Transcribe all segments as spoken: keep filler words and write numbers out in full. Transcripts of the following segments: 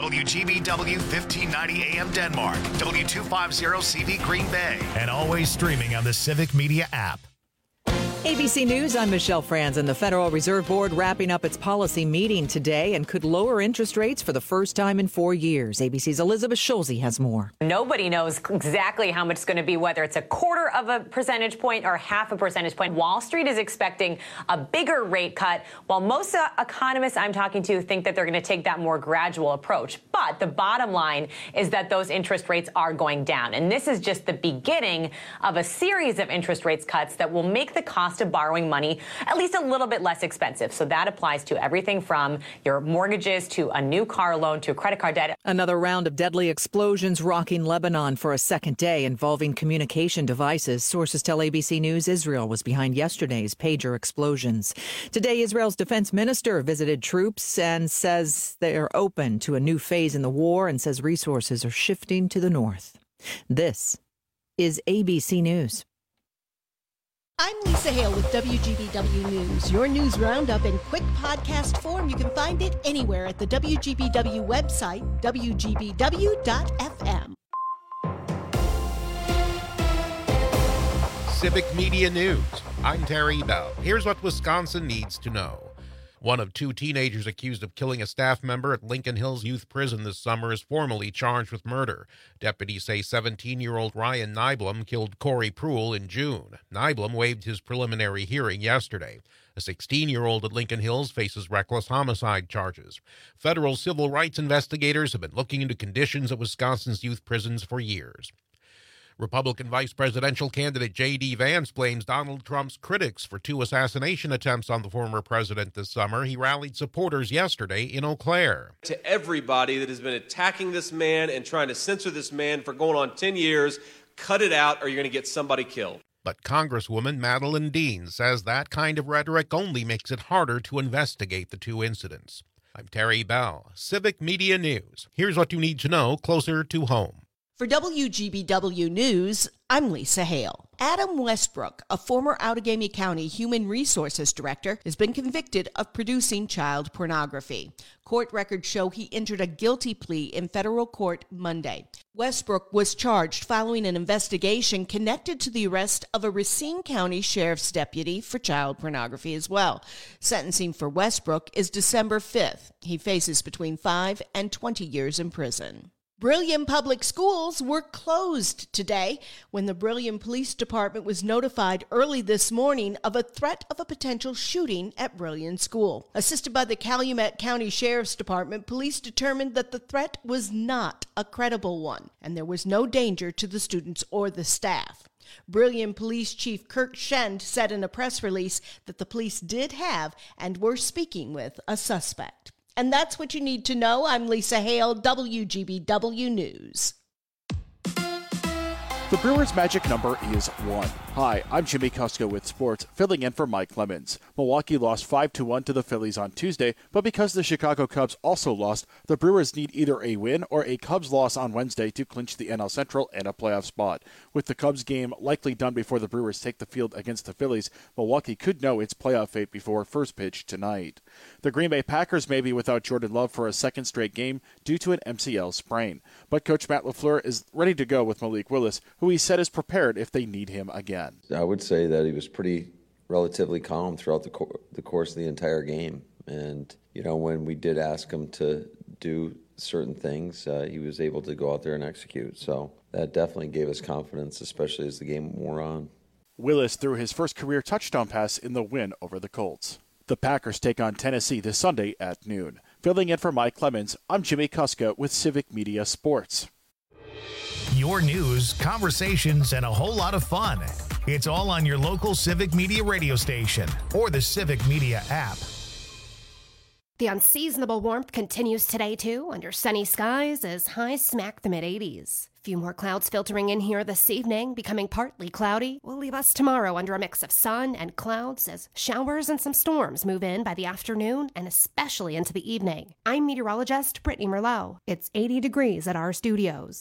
W G B W fifteen ninety A M Denmark, W two fifty C V Green Bay, and always streaming on the Civic Media app. A B C News, I'm Michelle Franz, and the Federal Reserve Board wrapping up its policy meeting today and could lower interest rates for the first time in four years. A B C's Elizabeth Schulze has more. Nobody knows exactly how much it's going to be, whether it's a quarter of a percentage point or half a percentage point. Wall Street is expecting a bigger rate cut, while most uh, economists I'm talking to think that they're going to take that more gradual approach. But the bottom line is that those interest rates are going down. And this is just the beginning of a series of interest rates cuts that will make the cost of borrowing money at least a little bit less expensive. So that applies to everything from your mortgages to a new car loan to credit card debt. Another round of deadly explosions rocking Lebanon for a second day involving communication devices. Sources tell A B C News Israel was behind yesterday's pager explosions. Today, Israel's defense minister visited troops and says they are open to a new phase in the war and says resources are shifting to the north. This is A B C News. I'm Lisa Hale with W G B W News. Your news roundup in quick podcast form. You can find it anywhere at the W G B W website, W G B W dot F M. Civic Media News. I'm Terry Bell. Here's what Wisconsin needs to know. One of two teenagers accused of killing a staff member at Lincoln Hills Youth Prison this summer is formally charged with murder. Deputies say seventeen-year-old Ryan Nyblum killed Corey Pruill in June. Nyblum waived his preliminary hearing yesterday. A sixteen-year-old at Lincoln Hills faces reckless homicide charges. Federal civil rights investigators have been looking into conditions at Wisconsin's youth prisons for years. Republican vice presidential candidate J D. Vance blames Donald Trump's critics for two assassination attempts on the former president this summer. He rallied supporters yesterday in Eau Claire. To everybody that has been attacking this man and trying to censor this man for going on ten years, cut it out or you're going to get somebody killed. But Congresswoman Madeleine Dean says that kind of rhetoric only makes it harder to investigate the two incidents. I'm Terry Bell, Civic Media News. Here's what you need to know closer to home. For W G B W News, I'm Lisa Hale. Adam Westbrook, a former Outagamie County Human Resources Director, has been convicted of producing child pornography. Court records show he entered a guilty plea in federal court Monday. Westbrook was charged following an investigation connected to the arrest of a Racine County Sheriff's deputy for child pornography as well. Sentencing for Westbrook is December fifth. He faces between five and twenty years in prison. Brillion Public Schools were closed today when the Brillion Police Department was notified early this morning of a threat of a potential shooting at Brillion School. Assisted by the Calumet County Sheriff's Department, police determined that the threat was not a credible one, and there was no danger to the students or the staff. Brillion Police Chief Kirk Shend said in a press release that the police did have and were speaking with a suspect. And that's what you need to know. I'm Lisa Hale, W G B W News. The Brewers' magic number is one. Hi, I'm Jimmy Kusko with sports, filling in for Mike Lemons. Milwaukee lost five to one to the Phillies on Tuesday, but because the Chicago Cubs also lost, the Brewers need either a win or a Cubs loss on Wednesday to clinch the N L Central and a playoff spot. With the Cubs game likely done before the Brewers take the field against the Phillies, Milwaukee could know its playoff fate before first pitch tonight. The Green Bay Packers may be without Jordan Love for a second straight game due to an M C L sprain, but Coach Matt LaFleur is ready to go with Malik Willis, who he said is prepared if they need him again. I would say that he was pretty relatively calm throughout the, co- the course of the entire game. And, you know, when we did ask him to do certain things, uh, he was able to go out there and execute. So that definitely gave us confidence, especially as the game wore on. Willis threw his first career touchdown pass in the win over the Colts. The Packers take on Tennessee this Sunday at noon. Filling in for Mike Clemens, I'm Jimmy Kuska with Civic Media Sports. Your news, conversations, and a whole lot of fun. It's all on your local Civic Media radio station or the Civic Media app. The unseasonable warmth continues today, too, under sunny skies as highs smack the mid-eighties. A few more clouds filtering in here this evening, becoming partly cloudy, will leave us tomorrow under a mix of sun and clouds as showers and some storms move in by the afternoon and especially into the evening. I'm meteorologist Brittany Merlot. It's eighty degrees at our studios.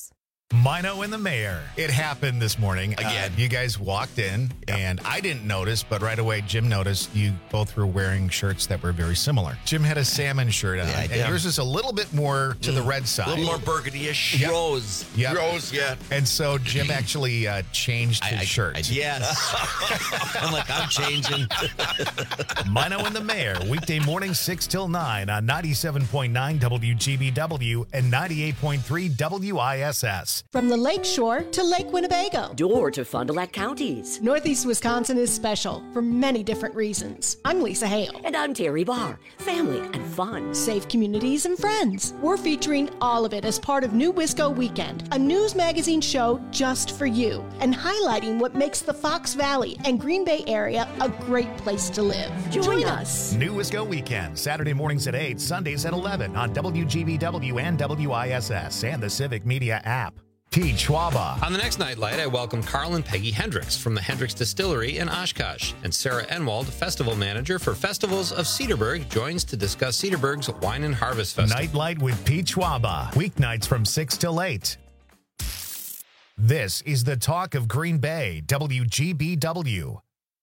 Mino and the Mayor. It happened this morning. Again. Uh, you guys walked in, yep. and I didn't notice, but right away Jim noticed you both were wearing shirts that were very similar. Jim had a salmon shirt on, yeah, and yours is a little bit more to mm. the red side. A little more burgundy-ish. Yep. Rose. Yep. Rose, yeah. And so Jim actually uh, changed his I, I, shirt. I, yes. I'm like, I'm changing. Mino and the Mayor, weekday morning six till nine on ninety-seven point nine W G B W and ninety-eight point three W I S S. From the Lake Shore to Lake Winnebago. Door to Fond du Lac counties. Northeast Wisconsin is special for many different reasons. I'm Lisa Hale. And I'm Terry Barr. Family and fun. Safe communities and friends. We're featuring all of it as part of New Wisco Weekend, a news magazine show just for you, and highlighting what makes the Fox Valley and Green Bay area a great place to live. Join, Join us. us. New Wisco Weekend, Saturday mornings at eight, Sundays at eleven on W G B W and W I S S and the Civic Media app. Pete Schwaba. On the next Nightlight, I welcome Carl and Peggy Hendricks from the Hendricks Distillery in Oshkosh, and Sarah Enwald, festival manager for Festivals of Cedarburg, joins to discuss Cedarburg's Wine and Harvest Festival. Nightlight with Pete Schwaba, weeknights from six till eight. This is the talk of Green Bay, W G B W.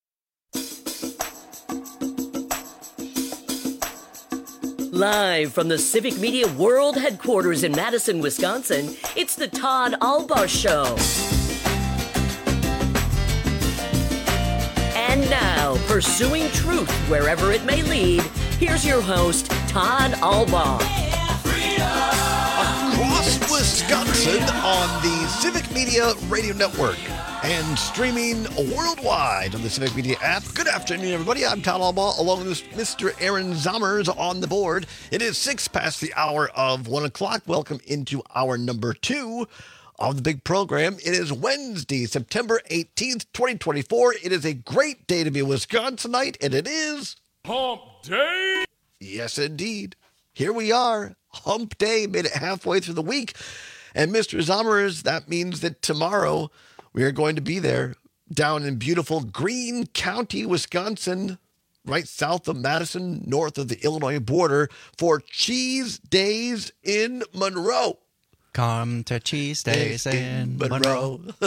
Live from the Civic Media World Headquarters in Madison, Wisconsin, it's the Todd Albaugh Show. And now, pursuing truth wherever it may lead, here's your host, Todd Albaugh. Across Wisconsin on the Civic Media Radio Network and streaming worldwide on the Civic Media app. Good afternoon, everybody. I'm Todd Albaugh, along with Mister Aaron Zommers on the board. It is six past the hour of one o'clock. Welcome into hour number two of the big program. It is Wednesday, September eighteenth, twenty twenty-four. It is a great day to be a Wisconsinite, and it is Hump Day. Yes, indeed. Here we are. Hump Day, made it halfway through the week. And Mister Zommers, that means that tomorrow we are going to be there down in beautiful Greene County, Wisconsin, right south of Madison, north of the Illinois border, for Cheese Days in Monroe. Come to Cheese Days in, in Monroe. Monroe.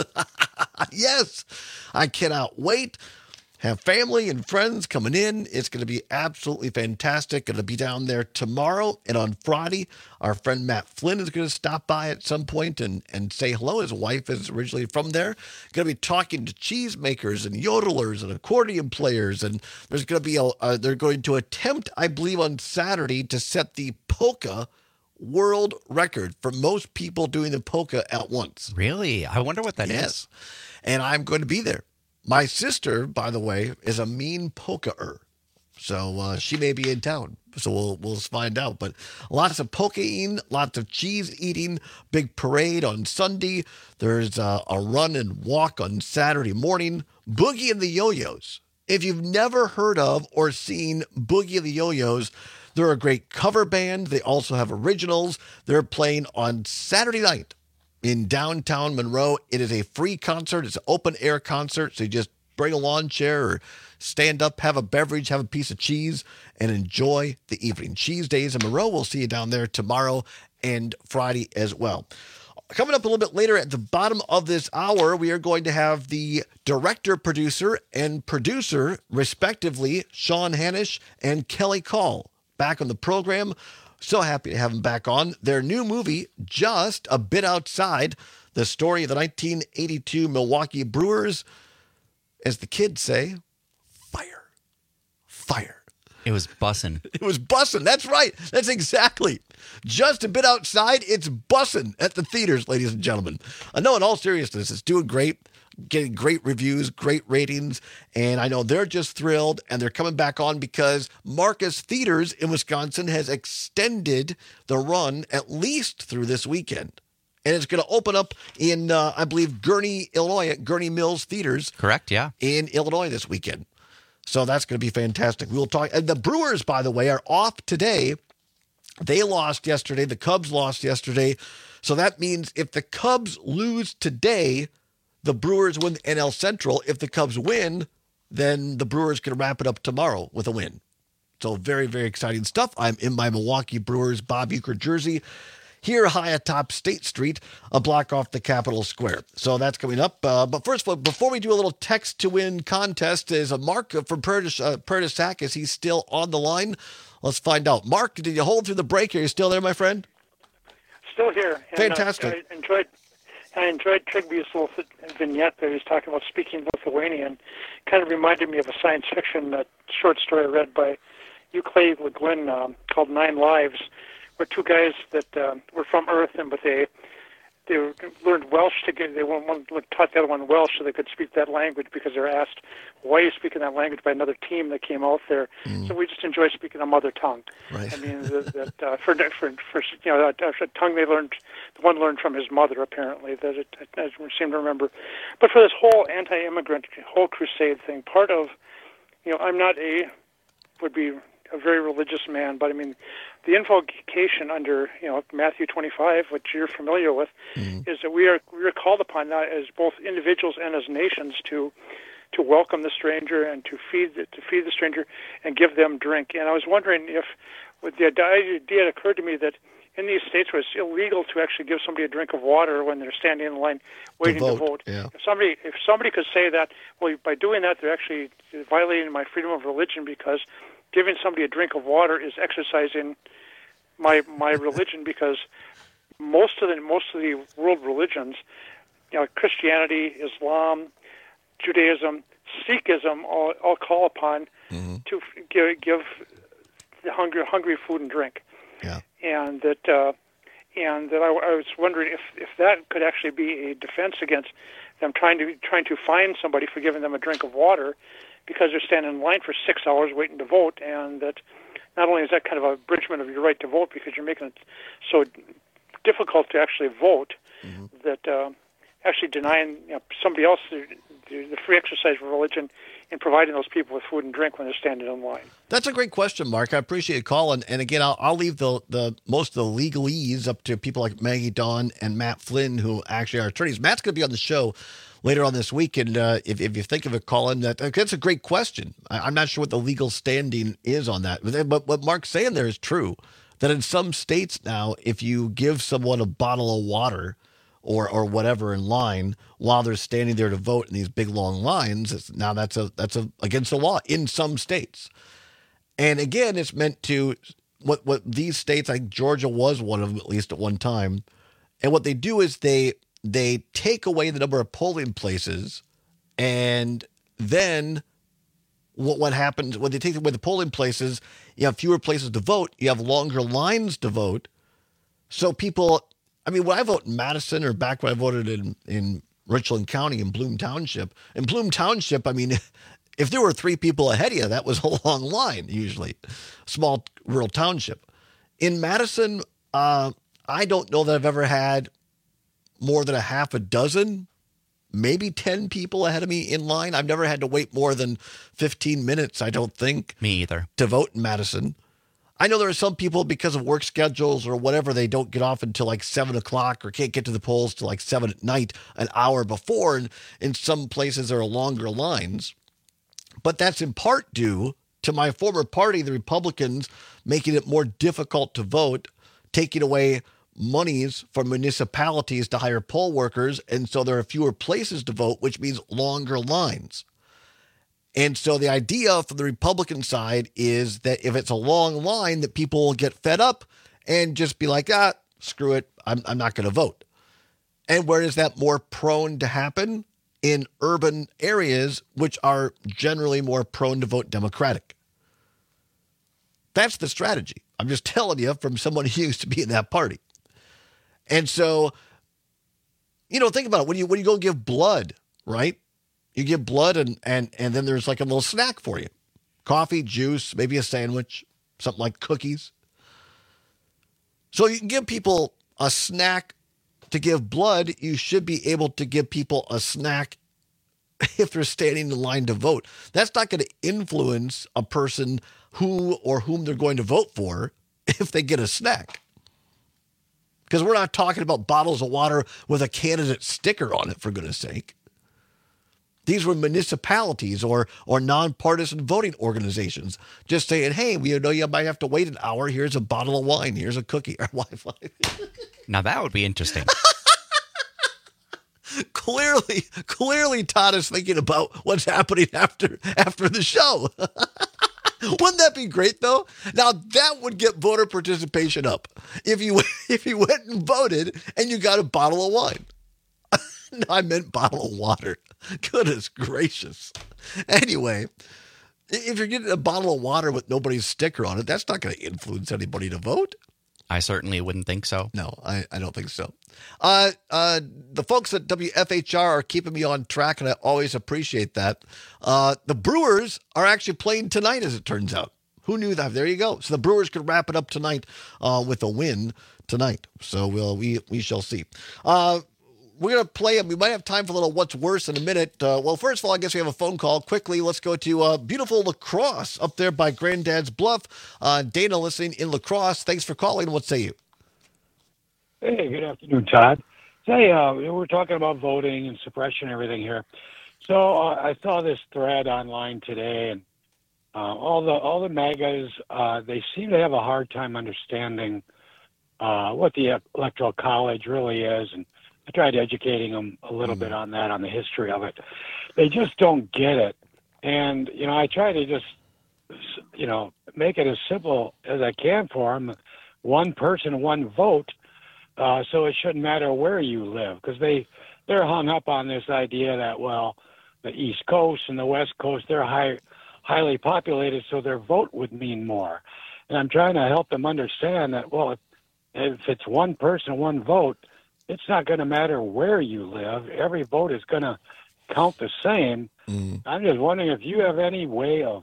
Yes, I cannot wait. Have family and friends coming in. It's going to be absolutely fantastic. Going to be down there tomorrow. And on Friday, our friend Matt Flynn is going to stop by at some point and, and say hello. His wife is originally from there. Going to be talking to cheesemakers and yodelers and accordion players. And there's going to be a, uh, they're going to attempt, I believe, on Saturday to set the polka world record for most people doing the polka at once. Really? I wonder what that yes. is. And I'm going to be there. My sister, by the way, is a mean polka-er. So uh, she may be in town. So we'll we'll find out. But lots of polka-ing, lots of cheese eating, big parade on Sunday. There's uh, a run and walk on Saturday morning. Boogie and the Yo-Yos. If you've never heard of or seen Boogie and the Yo-Yos, they're a great cover band. They also have originals. They're playing on Saturday night in downtown Monroe. It is a free concert. It's an open-air concert, so you just bring a lawn chair or stand up, have a beverage, have a piece of cheese, and enjoy the evening. Cheese Days in Monroe. We'll see you down there tomorrow and Friday as well. Coming up a little bit later at the bottom of this hour, we are going to have the director, producer, and producer, respectively, Sean Hanisch and Kelly Call, back on the program. So happy to have them back on. Their new movie, Just a Bit Outside, the story of the nineteen eighty-two Milwaukee Brewers. As the kids say, fire. Fire. It was bussin'. It was bussin'. That's right. That's exactly. Just a Bit Outside. It's bussin' at the theaters, ladies and gentlemen. I know in all seriousness, it's doing great. Getting great reviews, great ratings, and I know they're just thrilled, and they're coming back on because Marcus Theaters in Wisconsin has extended the run at least through this weekend. And it's going to open up in, uh, I believe, Gurnee, Illinois, at Gurnee Mills Theaters. Correct, yeah. In Illinois this weekend. So that's going to be fantastic. We'll talk. And the Brewers, by the way, are off today. They lost yesterday. The Cubs lost yesterday. So that means if the Cubs lose today, the Brewers win the N L Central. If the Cubs win, then the Brewers can wrap it up tomorrow with a win. So very, very exciting stuff. I'm in my Milwaukee Brewers Bob Uecker jersey. here high atop State Street, a block off the Capitol Square. So that's coming up. Uh, but first of all, before we do a little text to win contest, is a Mark from Curtis, uh, Curtis Sack. Is he still on the line? Let's find out. Mark, did you hold through the break? Are you still there, my friend? Still here. And, Fantastic. Uh, I enjoyed I enjoyed Trigby's little vignette that he was talking about speaking Lithuanian. Kind of reminded me of a science fiction uh, short story I read by Euclid Le Guin um, called Nine Lives, where two guys that uh, were from Earth, and but they they learned Welsh to get, they one, one taught the other one Welsh so they could speak that language because they were asked, why are you speaking that language, by another team that came out there. Mm. So we just enjoy speaking a mother tongue. Right. I mean, the, that uh, for, for, for, you know, a, a tongue they learned, the one learned from his mother, apparently, that it, I seem to remember. But for this whole anti-immigrant, whole crusade thing, part of, you know, I'm not a, would be a very religious man, but I mean, the invocation under, you know, Matthew twenty-five, which you're familiar with, mm-hmm. is that we are we are called upon now as both individuals and as nations to to welcome the stranger and to feed the, to feed the stranger and give them drink. And I was wondering if, with the idea it occurred to me that in these states where it's illegal to actually give somebody a drink of water when they're standing in line waiting to vote, to vote yeah. if somebody if somebody could say that, well, by doing that they're actually violating my freedom of religion because giving somebody a drink of water is exercising my my religion, because most of the most of the world religions, you know, Christianity, Islam, Judaism, Sikhism, all, all call upon mm-hmm. to give, give the hungry hungry food and drink. Yeah. And that uh, and that I, I was wondering if, if that could actually be a defense against them trying to trying to fine somebody for giving them a drink of water, because they're standing in line for six hours waiting to vote, and that not only is that kind of a abridgment of your right to vote because you're making it so difficult to actually vote, mm-hmm. that uh, actually denying, you know, somebody else the, the free exercise of religion in providing those people with food and drink when they're standing in line. That's a great question, Mark. I appreciate it, calling. And again, I'll, I'll leave the, the most of the legalese up to people like Maggie Dawn and Matt Flynn, who actually are attorneys. Matt's going to be on the show later on this week, and uh, if, if you think of it, Colin, that that's a great question. I, I'm not sure what the legal standing is on that, but, but what Mark's saying there is true, that in some states now, if you give someone a bottle of water or or whatever in line while they're standing there to vote in these big long lines, it's, now that's a that's a against the law in some states. And again, it's meant to, what what these states, like Georgia was one of them at least at one time, and what they do is they They take away the number of polling places, and then what what happens when they take away the polling places, you have fewer places to vote, you have longer lines to vote. So people, I mean, when I vote in Madison, or back when I voted in, in Richland County in Bloom Township, in Bloom Township, I mean, if there were three people ahead of you, that was a long line, usually. Small rural township. In Madison, uh, I don't know that I've ever had more than a half a dozen, maybe ten people ahead of me in line. I've never had to wait more than fifteen minutes, I don't think. Me either. To vote in Madison. I know there are some people, because of work schedules or whatever, they don't get off until like seven o'clock or can't get to the polls till like seven at night, an hour before. And in some places there are longer lines. But that's in part due to my former party, the Republicans, making it more difficult to vote, taking away monies from municipalities to hire poll workers, and so there are fewer places to vote, which means longer lines. And so the idea from the Republican side is that if it's a long line, that people will get fed up and just be like, ah, screw it, I'm, I'm not going to vote. And where is that more prone to happen? In urban areas, which are generally more prone to vote Democratic. That's the strategy. I'm just telling you from someone who used to be in that party. And so, you know, think about it. When you when you go give blood, right? You give blood and, and, and then there's like a little snack for you. Coffee, juice, maybe a sandwich, something like cookies. So you can give people a snack to give blood. You should be able to give people a snack if they're standing in line to vote. That's not going to influence a person who or whom they're going to vote for if they get a snack. Because we're not talking about bottles of water with a candidate sticker on it, for goodness sake. These were municipalities or or nonpartisan voting organizations just saying, hey, we know you might have to wait an hour. Here's a bottle of wine. Here's a cookie or Wi-Fi. Now that would be interesting. clearly, clearly Todd is thinking about what's happening after after the show. Wouldn't that be great, though? Now, that would get voter participation up. If you if you went and voted and you got a bottle of wine. No, I meant bottle of water. Goodness gracious. Anyway, if you're getting a bottle of water with nobody's sticker on it, that's not going to influence anybody to vote. I certainly wouldn't think so. No, I, I don't think so. Uh, uh, the folks at W F H R are keeping me on track, and I always appreciate that. Uh, the Brewers are actually playing tonight, as it turns out. Who knew that? There you go. So the Brewers could wrap it up tonight uh, with a win tonight. So we'll, we we shall see. Uh, we're going to play, and we might have time for a little what's worse in a minute. Uh, well, first of all, I guess we have a phone call. Quickly, let's go to uh, beautiful La Crosse up there by Granddad's Bluff. Uh, Dana listening in La Crosse. Thanks for calling. What say you? Hey, good afternoon, Todd. Say, uh, we're talking about voting and suppression and everything here. So uh, I saw this thread online today, and uh, all the all the MAGAs, uh, they seem to have a hard time understanding uh, what the Electoral College really is, and I tried educating them a little mm. bit on that, on the history of it. They just don't get it. And, you know, I try to just, you know, make it as simple as I can for them. One person, one vote. Uh, so it shouldn't matter where you live, because they, they're hung up on this idea that, well, the East Coast and the West Coast, they're high, highly populated, so their vote would mean more. And I'm trying to help them understand that, well, if, if it's one person, one vote, it's not going to matter where you live. Every vote is going to count the same. Mm. I'm just wondering if you have any way of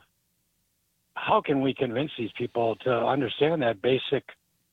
how can we convince these people to understand that basic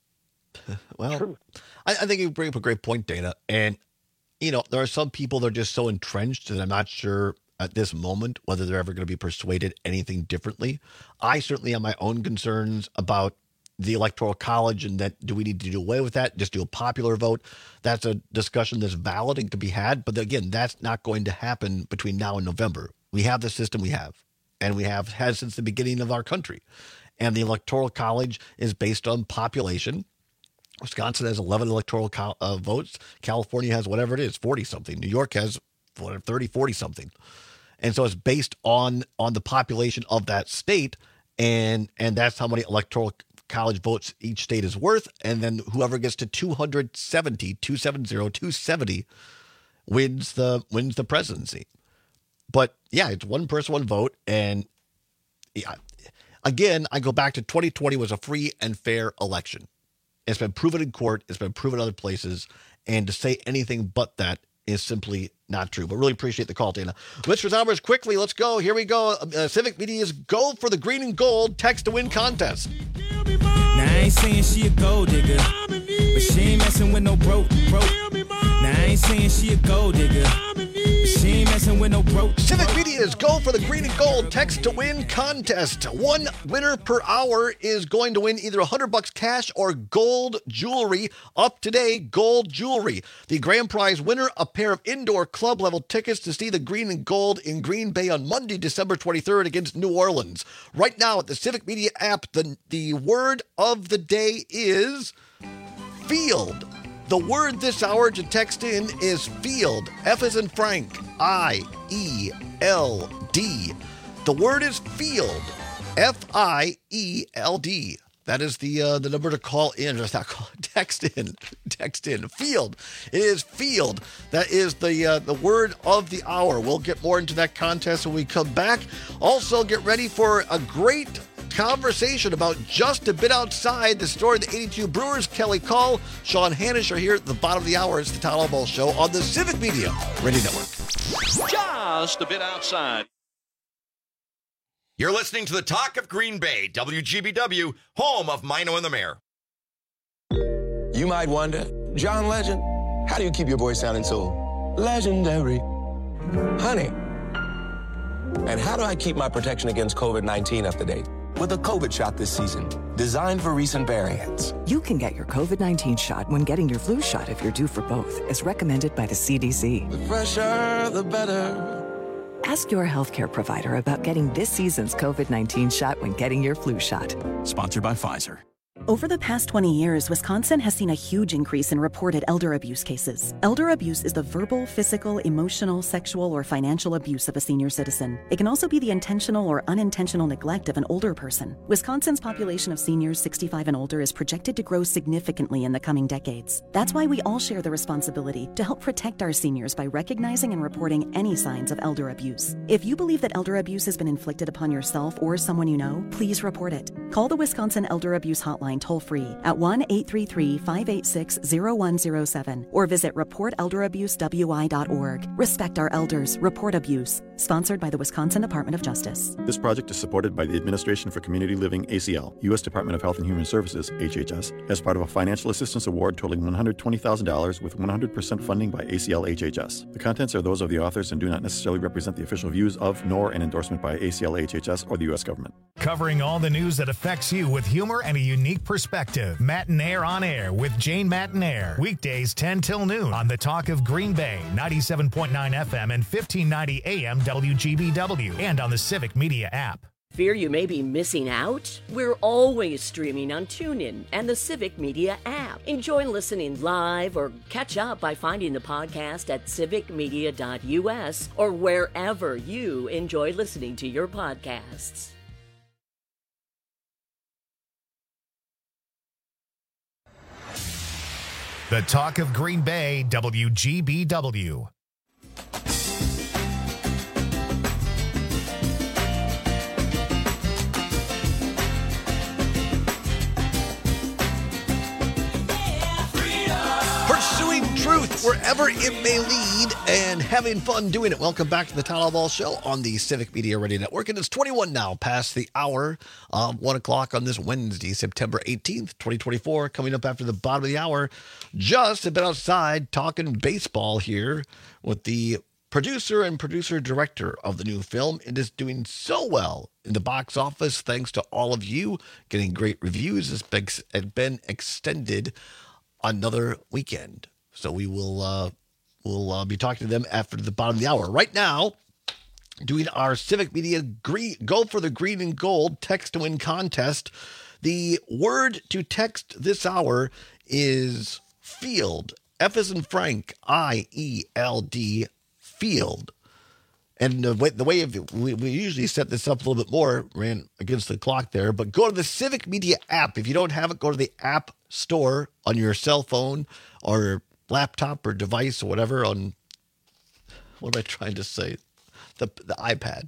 well, truth? I, I think you bring up a great point, Dana. And, you know, there are some people that are just so entrenched that I'm not sure at this moment whether they're ever going to be persuaded anything differently. I certainly have my own concerns about the Electoral College and that do we need to do away with that, just do a popular vote. That's a discussion that's valid and can be had. But again, that's not going to happen between now and November. We have the system we have, and we have had since the beginning of our country. And the Electoral College is based on population. Wisconsin has eleven electoral co- uh, votes. California has whatever it is, forty-something. New York has whatever, thirty, forty-something. And so it's based on on the population of that state, and and that's how many electoral college votes each state is worth. And then whoever gets to two hundred seventy, two seventy, two seventy wins the wins the presidency. But yeah, it's one person, one vote. And yeah, again, I go back to twenty twenty was a free and fair election. It's been proven in court. It's been proven other places. And to say anything but that is simply not true. But really appreciate the call, Dana. Mister Zomers, quickly, let's go. Here we go. Uh, Civic Media's Go for the Green and Gold Text to Win contest. Now, I ain't saying she a gold digger, but she ain't messing with no broke, broke. Now, I ain't saying she a gold digger, but she ain't messing with no broke. Civic Media's Go for the Green and Gold Text to Win contest. One winner per hour is going to win either one hundred bucks cash or gold jewelry. Up today, gold jewelry. The grand prize winner, a pair of indoor club level tickets to see the Green and Gold in Green Bay on Monday, December twenty-third against New Orleans. Right now at the Civic Media app, the, the word of the day is field. The word this hour to text in is field. F as in Frank. I E L D. The word is field. F I E L D. That is the uh, the number to call in. Just not call, text in. Text in. Field. It is field. That is the uh, the word of the hour. We'll get more into that contest when we come back. Also, get ready for a great conversation about Just a Bit Outside, the story of the eighty-two Brewers. Kelly Call, Sean Hanish are here at the bottom of the hour. It's the Todd Albaugh Show on the Civic Media Radio Network. Just a bit outside. You're listening to the Talk of Green Bay, W G B W, home of Mino and the Mayor. You might wonder, John Legend, how do you keep your voice sounding so legendary? Honey, and how do I keep my protection against covid nineteen up to date? With a COVID shot this season, designed for recent variants. You can get your covid nineteen shot when getting your flu shot if you're due for both, as recommended by the C D C. The fresher, the better. Ask your healthcare provider about getting this season's COVID nineteen shot when getting your flu shot. Sponsored by Pfizer. Over the past twenty years, Wisconsin has seen a huge increase in reported elder abuse cases. Elder abuse is the verbal, physical, emotional, sexual, or financial abuse of a senior citizen. It can also be the intentional or unintentional neglect of an older person. Wisconsin's population of seniors sixty-five and older is projected to grow significantly in the coming decades. That's why we all share the responsibility to help protect our seniors by recognizing and reporting any signs of elder abuse. If you believe that elder abuse has been inflicted upon yourself or someone you know, please report it. Call the Wisconsin Elder Abuse Hotline toll-free at one eight three three, five eight six, zero one zero seven or visit report elder abuse w i dot org. Respect our elders. Report abuse. Sponsored by the Wisconsin Department of Justice. This project is supported by the Administration for Community Living, A C L, U S Department of Health and Human Services, H H S, as part of a financial assistance award totaling one hundred twenty thousand dollars with one hundred percent funding by A C L H H S. The contents are those of the authors and do not necessarily represent the official views of, nor an endorsement by A C L H H S or the U S government. Covering all the news that affects you with humor and a unique perspective. Matinaire on Air with Jane Matinaire. Weekdays ten till noon on the Talk of Green Bay, ninety-seven point nine F M and fifteen ninety A M W G B W, and on the Civic Media app. Fear you may be missing out? We're always streaming on TuneIn and the Civic Media app. Enjoy listening live or catch up by finding the podcast at civic media dot u s or wherever you enjoy listening to your podcasts. The Talk of Green Bay, W G B W. Pursuing truth wherever it may lead and having fun doing it. Welcome back to the Town Hall Ball Show on the Civic Media Radio Network. And it's twenty-one now past the hour of one o'clock on this Wednesday, September eighteenth, twenty twenty-four. Coming up after the bottom of the hour, just have been outside talking baseball here with the producer and producer-director of the new film. It is doing so well in the box office thanks to all of you getting great reviews. It's been extended another weekend. So we will uh, we'll uh, be talking to them after the bottom of the hour. Right now, doing our Civic Media green, Go for the Green and Gold text to win contest. The word to text this hour is field. F as in Frank, I E L D, field. And the way, the way of, we, we usually set this up a little bit more, ran against the clock there, but go to the Civic Media app. If you don't have it, go to the App Store on your cell phone or laptop or device or whatever on, what am I trying to say? The the iPad.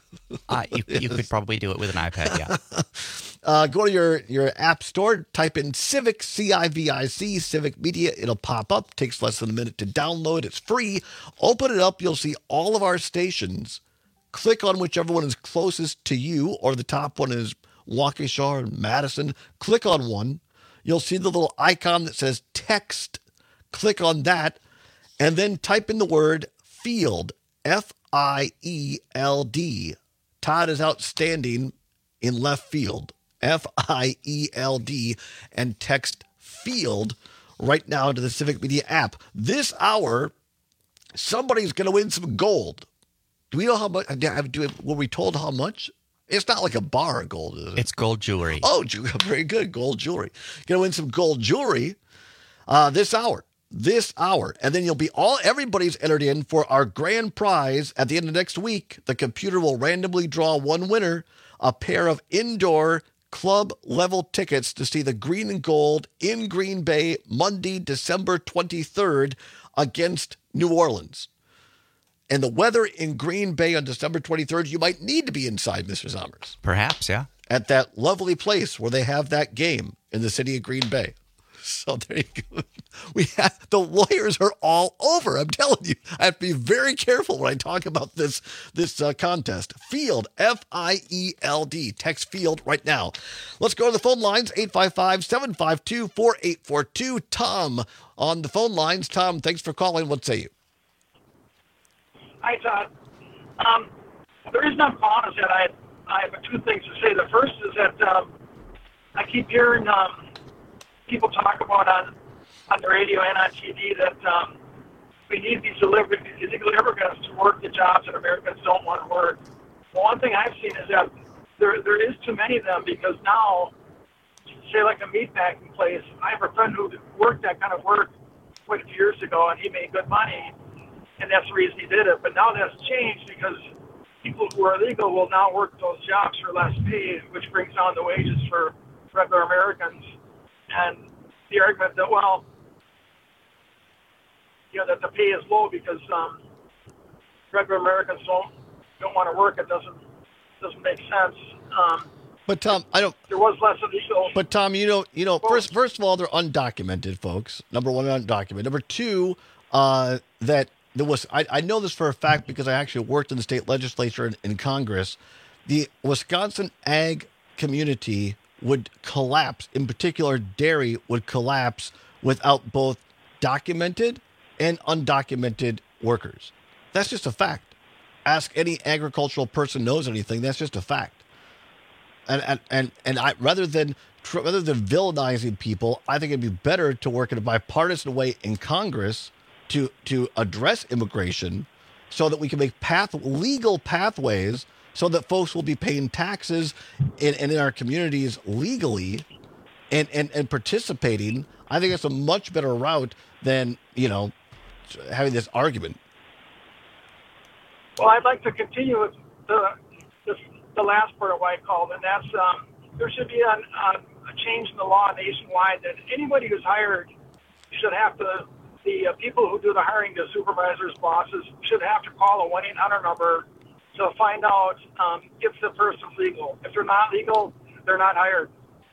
Uh, you, you could probably do it with an iPad, yeah. uh, go to your, your app store, type in Civic, C I V I C, Civic Media. It'll pop up. Takes less than a minute to download. It's free. Open it up. You'll see all of our stations. Click on whichever one is closest to you, or the top one is Waukesha or Madison. Click on one. You'll see the little icon that says text. Click on that, and then type in the word field, F I E L D. Todd is outstanding in left field, F I E L D, and text field right now to the Civic Media app. This hour, somebody's going to win some gold. Do we know how much? Do we, were we told how much? It's not like a bar of gold, is it? It's gold jewelry. Oh, very good. Gold jewelry. Going to win some gold jewelry uh, this hour. This hour. And then you'll be all, everybody's entered in for our grand prize at the end of next week. The computer will randomly draw one winner, a pair of indoor club level tickets to see the Green and Gold in Green Bay Monday, December twenty-third against New Orleans. And the weather in Green Bay on December twenty-third, you might need to be inside, Mister Sommers. Perhaps, yeah. At that lovely place where they have that game in the city of Green Bay. So there you go. We have, the lawyers are all over. I'm telling you, I have to be very careful when I talk about this this uh, contest. Field, F I E L D. Text field right now. Let's go to the phone lines, eight five five, seven five two, four eight four two. Tom on the phone lines. Tom, thanks for calling. What say you? Hi, Todd. Um, the reason I'm calling is that I, I have two things to say. The first is that um, I keep hearing um, people talk about on, on the radio and on T V that um, we need these illegal immigrants to work the jobs that Americans don't want to work. Well, one thing I've seen is that there there is too many of them, because now, say like a meatpacking place, I have a friend who worked that kind of work quite a few years ago, and he made good money, and that's the reason he did it. But now that's changed, because people who are illegal will now work those jobs for less pay, which brings down the wages for regular Americans. And the argument that, well, you know, that the pay is low because um, regular Americans don't don't want to work, it doesn't doesn't make sense. Um, But Tom, I don't. There was less illegal. But Tom, you know, you know, first, first of all, they're undocumented, folks. Number one, undocumented. Number two, uh, that there was. I, I know this for a fact because I actually worked in the state legislature and in Congress. The Wisconsin ag community would collapse. In particular, dairy would collapse without both documented and undocumented workers. That's just a fact. Ask any agricultural person knows anything. That's just a fact. And and and, and I rather than rather than villainizing people, I think it'd be better to work in a bipartisan way in Congress to to address immigration, so that we can make path legal pathways, so that folks will be paying taxes in, in our communities legally, and, and and participating. I think that's a much better route than, you know, having this argument. Well, I'd like to continue with the the, the last part of what I called, and that's um, there should be an, uh, a change in the law nationwide that anybody who's hired should have to, the uh, people who do the hiring, the supervisors, bosses, should have to call a one eight hundred number to find out um, if the person's legal. If they're not legal, they're not hired.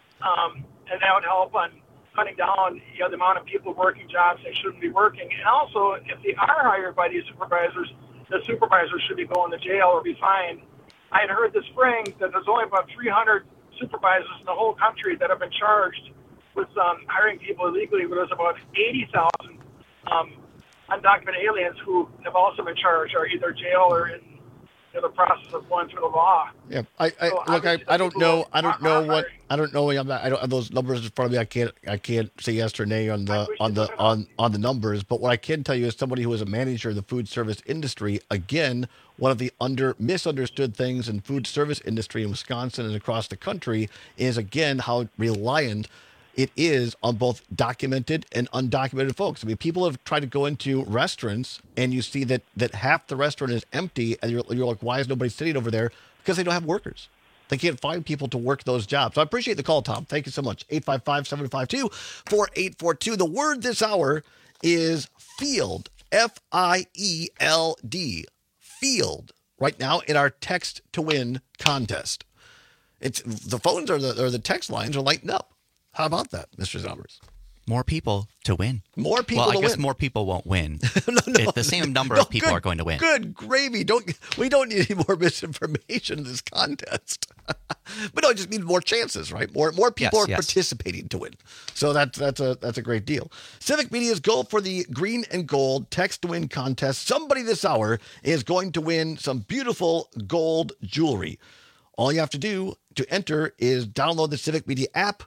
Um, and that would help on cutting down, you know, the amount of people working jobs they shouldn't be working. And also, if they are hired by these supervisors, the supervisors should be going to jail or be fined. I had heard this spring that there's only about three hundred supervisors in the whole country that have been charged with um, hiring people illegally, but there's about eighty thousand um, undocumented aliens who have also been charged, are either jail or in you know, the process of going through the law. Yeah, I, I So look, I, I don't know, I don't know are what, I don't know. I'm not, I don't have those numbers in front of me. I can't, I can't say yes or nay on the on the on on the numbers. But what I can tell you is, somebody who is a manager of the food service industry, again, one of the under misunderstood things in food service industry in Wisconsin and across the country is, again, how reliant it is on both documented and undocumented folks. I mean, people have tried to go into restaurants and you see that that half the restaurant is empty, and you're, you're like, why is nobody sitting over there? Because they don't have workers. They can't find people to work those jobs. So I appreciate the call, Tom. Thank you so much. eight five five, seven five two, four eight four two. The word this hour is field, F I E L D, field, right now in our text to win contest. It's the phones or the, or the text lines are lighting up. How about that, Mister Zombers? More people to win. More people well, to I guess win. more people won't win. no, no, It- the same number no, of people good, are going to win. Good gravy. Don't we don't need any more misinformation in this contest. But no, it just means more chances, right? More more people Yes, are yes. participating to win. So that's that's a that's a great deal. Civic Media's goal for the Green and Gold Text to Win contest. Somebody this hour is going to win some beautiful gold jewelry. All you have to do to enter is download the Civic Media app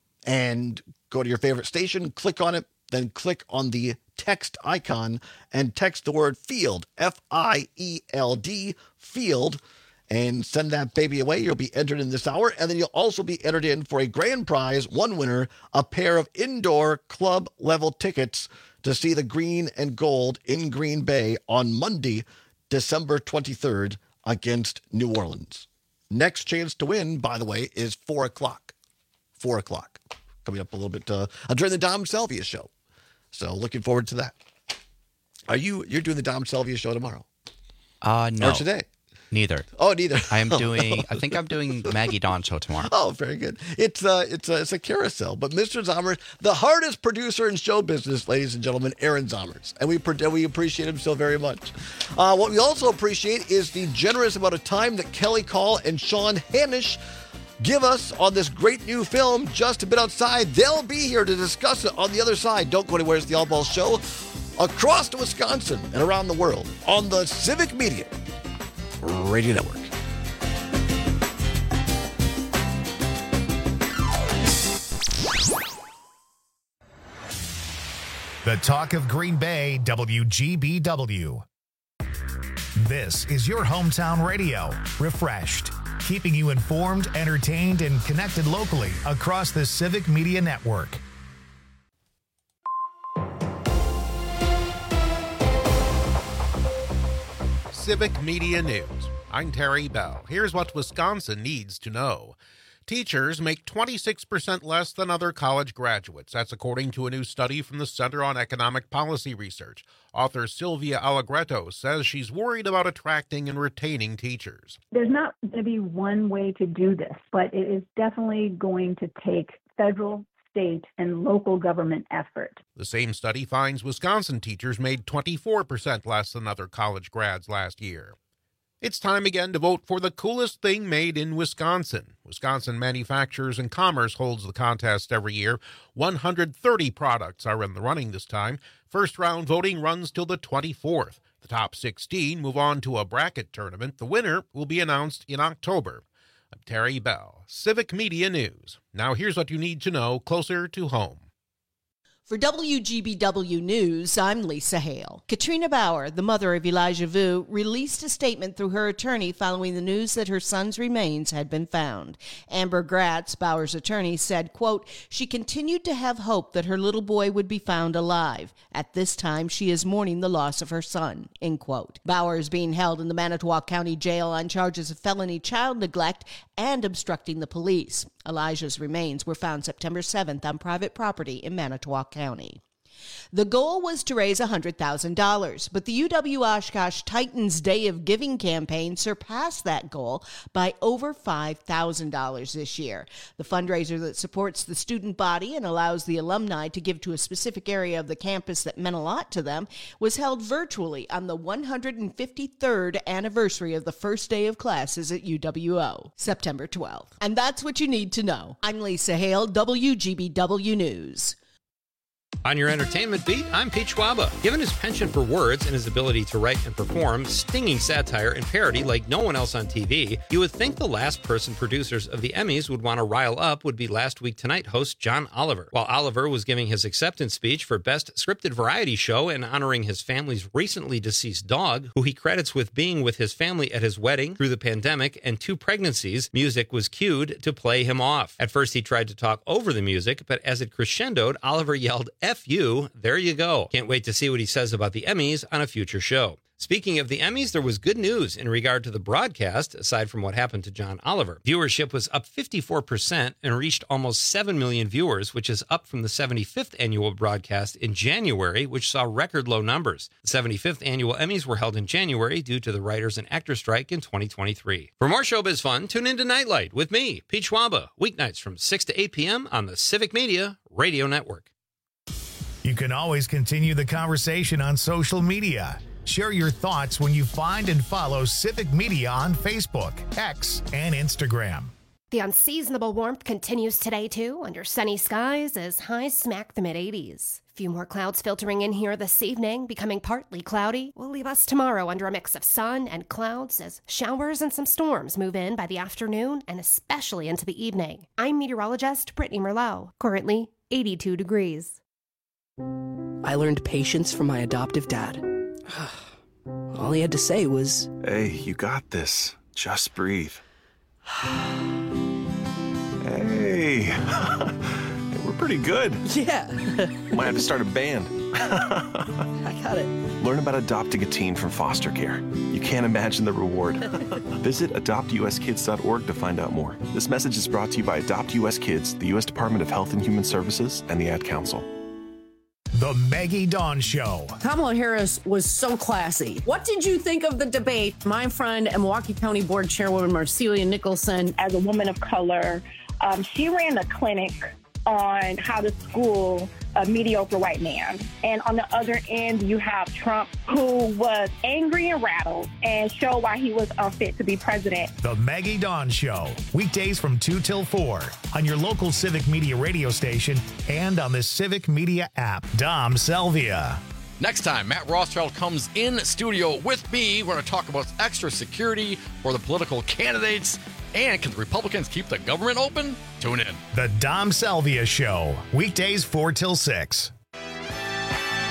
and go to your favorite station, click on it, then click on the text icon and text the word field, F I E L D, field, and send that baby away. You'll be entered in this hour, and then you'll also be entered in for a grand prize, one winner, a pair of indoor club level tickets to see the Green and Gold in Green Bay on Monday, December twenty-third against New Orleans. Next chance to win, by the way, is four o'clock. Four o'clock. Coming up a little bit uh, during the Dom Salvia show. So looking forward to that. Are you, you're doing the Dom Salvia show tomorrow? Uh, no. Or today? Neither. Oh, neither. I am doing, I think I'm doing Maggie Dawn show tomorrow. Oh, very good. It's uh, it's a, it's a carousel. But Mister Zommers, the hardest producer in show business, ladies and gentlemen, Aaron Zommers. And we pre- we appreciate him so very much. Uh, what we also appreciate is the generous amount of time that Kelly Call and Sean Hanish give us on this great new film, Just a Bit Outside. They'll be here to discuss it on the other side. Don't go anywhere. It's the All Balls Show across to Wisconsin and around the world on the Civic Media Radio Network. The talk of Green Bay, W G B W. This is your hometown radio, refreshed, keeping you informed, entertained, and connected locally across the Civic Media Network. Civic Media News. I'm Terry Bell. Here's what Wisconsin needs to know. Teachers make twenty-six percent less than other college graduates. That's according to a new study from the Center on Economic Policy Research. Author Sylvia Allegretto says she's worried about attracting and retaining teachers. There's not going to be one way to do this, but it is definitely going to take federal, state, and local government effort. The same study finds Wisconsin teachers made twenty-four percent less than other college grads last year. It's time again to vote for the coolest thing made in Wisconsin. Wisconsin Manufacturers and Commerce holds the contest every year. one hundred thirty products are in the running this time. First round voting runs till the twenty-fourth. The top sixteen move on to a bracket tournament. The winner will be announced in October. I'm Terry Bell, Civic Media News. Now here's what you need to know closer to home. For W G B W News, I'm Lisa Hale. Katrina Bauer, the mother of Elijah Vu, released a statement through her attorney following the news that her son's remains had been found. Amber Gratz, Bauer's attorney, said, quote, she continued to have hope that her little boy would be found alive. At this time, she is mourning the loss of her son, end quote. Bauer is being held in the Manitowoc County Jail on charges of felony child neglect and obstructing the police. Elijah's remains were found September seventh on private property in Manitowoc County. The goal was to raise one hundred thousand dollars, but the U W-Oshkosh Titans Day of Giving campaign surpassed that goal by over five thousand dollars this year. The fundraiser that supports the student body and allows the alumni to give to a specific area of the campus that meant a lot to them was held virtually on the one hundred fifty-third anniversary of the first day of classes at U W O, September twelfth. And that's what you need to know. I'm Lisa Hale, W G B W News. On your entertainment beat, I'm Pete Schwaba. Given his penchant for words and his ability to write and perform stinging satire and parody like no one else on T V, you would think the last person producers of the Emmys would want to rile up would be Last Week Tonight host John Oliver. While Oliver was giving his acceptance speech for Best Scripted Variety Show and honoring his family's recently deceased dog, who he credits with being with his family at his wedding through the pandemic and two pregnancies, music was cued to play him off. At first he tried to talk over the music, but as it crescendoed, Oliver yelled, F you, there you go. Can't wait to see what he says about the Emmys on a future show. Speaking of the Emmys, there was good news in regard to the broadcast, aside from what happened to John Oliver. Viewership was up fifty-four percent and reached almost seven million viewers, which is up from the seventy-fifth annual broadcast in January, which saw record low numbers. The seventy-fifth annual Emmys were held in January due to the writers and actors strike in twenty twenty-three. For more showbiz fun, tune in to Nightlight with me, Pete Schwaba, weeknights from six to eight p.m. on the Civic Media Radio Network. You can always continue the conversation on social media. Share your thoughts when you find and follow Civic Media on Facebook, X, and Instagram. The unseasonable warmth continues today, too, under sunny skies as highs smack the mid-eighties. A few more clouds filtering in here this evening, becoming partly cloudy, will leave us tomorrow under a mix of sun and clouds as showers and some storms move in by the afternoon and especially into the evening. I'm meteorologist Brittany Merlot, currently eighty-two degrees. I learned patience from my adoptive dad. All he had to say was, hey, you got this. Just breathe. Hey, we're pretty good. Yeah. Might have to start a band. I got it. Learn about adopting a teen from foster care. You can't imagine the reward. Visit adopt u s kids dot org to find out more. This message is brought to you by Adopt U S Kids, the U S Department of Health and Human Services, and the Ad Council. The Maggie Dawn Show. Kamala Harris was so classy. What did you think of the debate? My friend and Milwaukee County Board Chairwoman Marcelia Nicholson. As a woman of color, um, she ran a clinic on how to school a mediocre white man. And on the other end, you have Trump, who was angry and rattled and showed why he was unfit to be president. The Maggie Dawn Show, weekdays from two till four on your local Civic Media radio station and on the Civic Media app. Dom Salvia. Next time, Matt Rothschild comes in studio with me. We're going to talk about extra security for the political candidates. And can the Republicans keep the government open? Tune in. The Dom Salvia Show, weekdays four till six.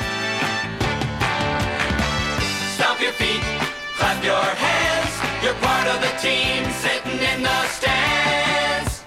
of the team sitting in the stands.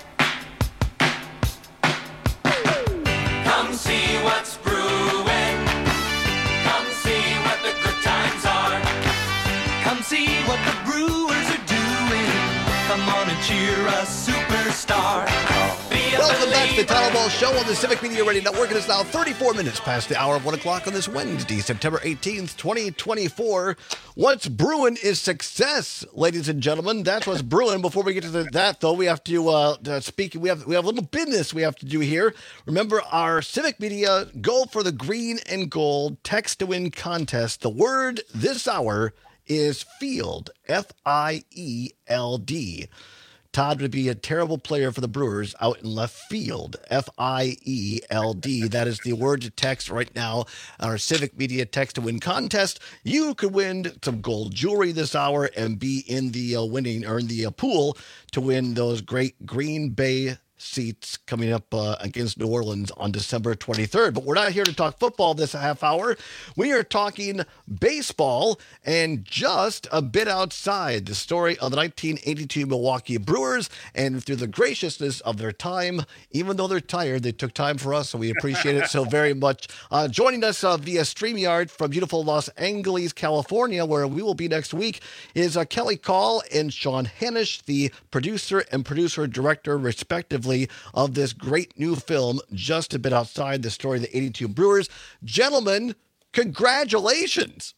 Come see what's brewing. Come see what the good times are. Come see what the Brewers are doing. Come on and cheer a superstar. Welcome back to the Tyler Ball Show on the Civic Media Radio Network. It is now thirty-four minutes past the hour of one o'clock on this Wednesday, September eighteenth, twenty twenty-four. What's brewing is success, ladies and gentlemen. That's what's brewing. Before we get to the, that, though, we have to uh, to speak. We have we have a little business we have to do here. Remember our Civic Media Go for the Green and Gold Text to Win contest. The word this hour is field, F I E L D. Todd would be a terrible player for the Brewers out in left field, F I E L D. That is the word to text right now on our Civic Media Text to Win contest. You could win some gold jewelry this hour and be in the uh, winning or in the uh, pool to win those great Green Bay seats coming up uh, against New Orleans on December twenty-third. But we're not here to talk football this half hour. We are talking baseball and just a bit outside the story of the nineteen eighty-two Milwaukee Brewers. And through the graciousness of their time, even though they're tired, they took time for us, so we appreciate it so very much. Uh, joining us uh, via StreamYard from beautiful Los Angeles, California, where we will be next week, is uh, Kelly Call and Sean Hanish, the producer and producer-director, respectively, of this great new film, just a bit outside the story of the eighty-two Brewers. Gentlemen, congratulations.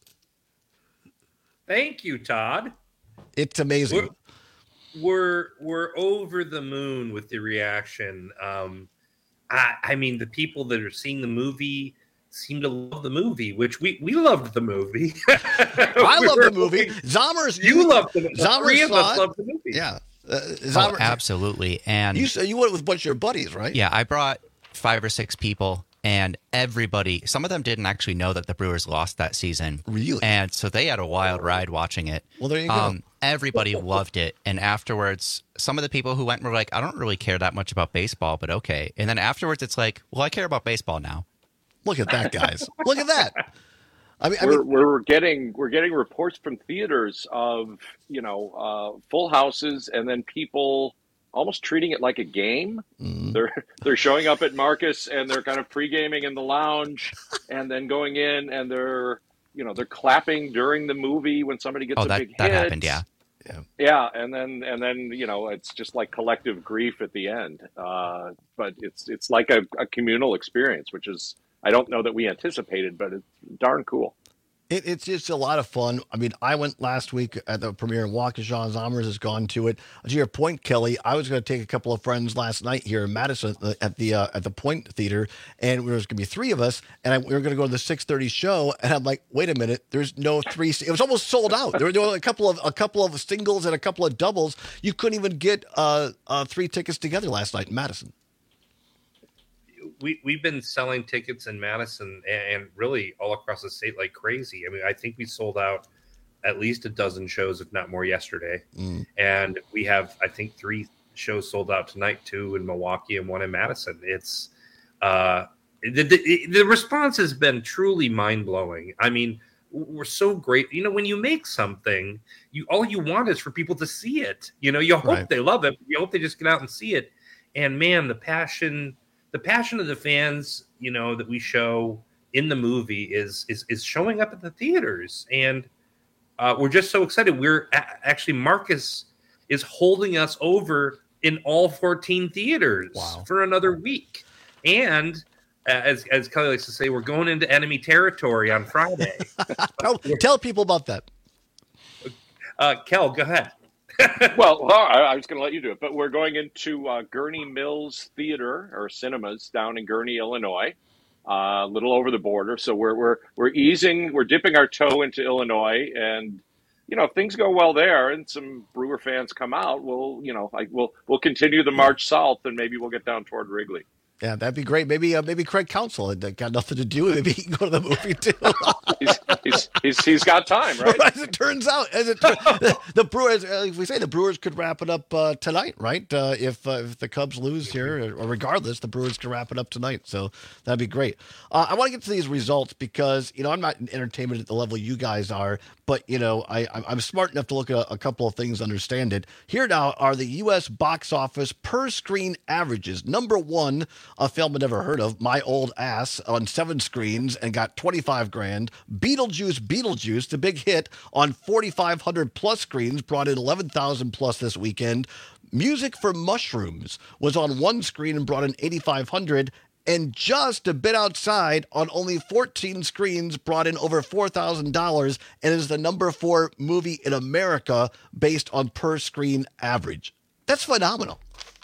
Thank you, Todd. It's amazing. We're, we're, we're over the moon with the reaction. Um, I, I mean, the people that are seeing the movie seem to love the movie, which we, we loved the movie. I love the movie. Zommers, you, you loved the movie. Three of us loved the movie. Yeah. Uh, oh, absolutely. And you you went with a bunch of your buddies, right? Yeah, I brought five or six people, and everybody, some of them didn't actually know that the Brewers lost that season. Really? And so they had a wild ride watching it. Well, there you um, go. Everybody loved it. And afterwards, some of the people who went were like, I don't really care that much about baseball, but okay. And then afterwards, it's like, well, I care about baseball now. Look at that, guys. Look at that. I mean, I we're, mean, we're getting we're getting reports from theaters of you know uh, full houses, and then people almost treating it like a game. Mm. They're they're showing up at Marcus and they're kind of pre-gaming in the lounge, and then going in and they're you know they're clapping during the movie when somebody gets oh, a that, big that hit. happened, yeah. yeah, yeah, and then and then you know it's just like collective grief at the end. Uh, but it's it's like a, a communal experience, which is. I don't know that we anticipated, but it's darn cool. It, it's just a lot of fun. I mean, I went last week at the premiere, and Waukesha Zommers has gone to it. To your point, Kelly, I was going to take a couple of friends last night here in Madison at the uh, at the Point Theater, and there was going to be three of us, and I, we were going to go to the six thirty show, and I'm like, wait a minute, there's no three. It was almost sold out. There were doing a couple of a couple of singles and a couple of doubles. You couldn't even get uh, uh, three tickets together last night in Madison. We, we've been selling tickets in Madison and really all across the state like crazy. I mean, I think we sold out at least a dozen shows, if not more, yesterday. Mm. And we have, I think, three shows sold out tonight, two in Milwaukee and one in Madison. It's uh, the, the, the response has been truly mind-blowing. I mean, we're so great. You know, when you make something, you all you want is for people to see it. You know, you hope Right. they love it. You hope they just get out and see it. And, man, the passion... The passion of the fans, you know, that we show in the movie is is is showing up at the theaters, and uh, we're just so excited. We're a- actually Marcus is holding us over in all fourteen theaters Wow. for another week, and uh, as as Kelly likes to say, we're going into enemy territory on Friday. tell, tell people about that. Uh, Kel, go ahead. Well, I I was going to let you do it, but we're going into uh, Gurney Mills Theater or Cinemas down in Gurney, Illinois, uh, a little over the border. So we're we're we're easing, we're dipping our toe into Illinois, and you know, if things go well there, and some Brewer fans come out, we'll you know, like we'll we'll continue the march south, and maybe we'll get down toward Wrigley. Yeah, that'd be great. Maybe uh, maybe Craig Counsell had uh, got nothing to do. Maybe he can go to the movie too. he's, he's, he's, he's got time, right? As it turns out, as it the, the Brewers, uh, we say the Brewers could wrap it up uh, tonight, right? Uh, if uh, if the Cubs lose here, or regardless, the Brewers can wrap it up tonight. So that'd be great. Uh, I want to get to these results because you know I'm not in entertainment at the level you guys are, but you know I I'm smart enough to look at a, a couple of things, understand it. Here now are the U S box office per screen averages. Number one, a film I never heard of, My Old Ass, on seven screens and got twenty-five grand. Beetlejuice, Beetlejuice, the big hit on forty-five hundred plus screens, brought in eleven thousand plus this weekend. Music for Mushrooms was on one screen and brought in eighty-five hundred, and just a bit outside on only fourteen screens brought in over four thousand dollars and is the number four movie in America based on per screen average. That's phenomenal.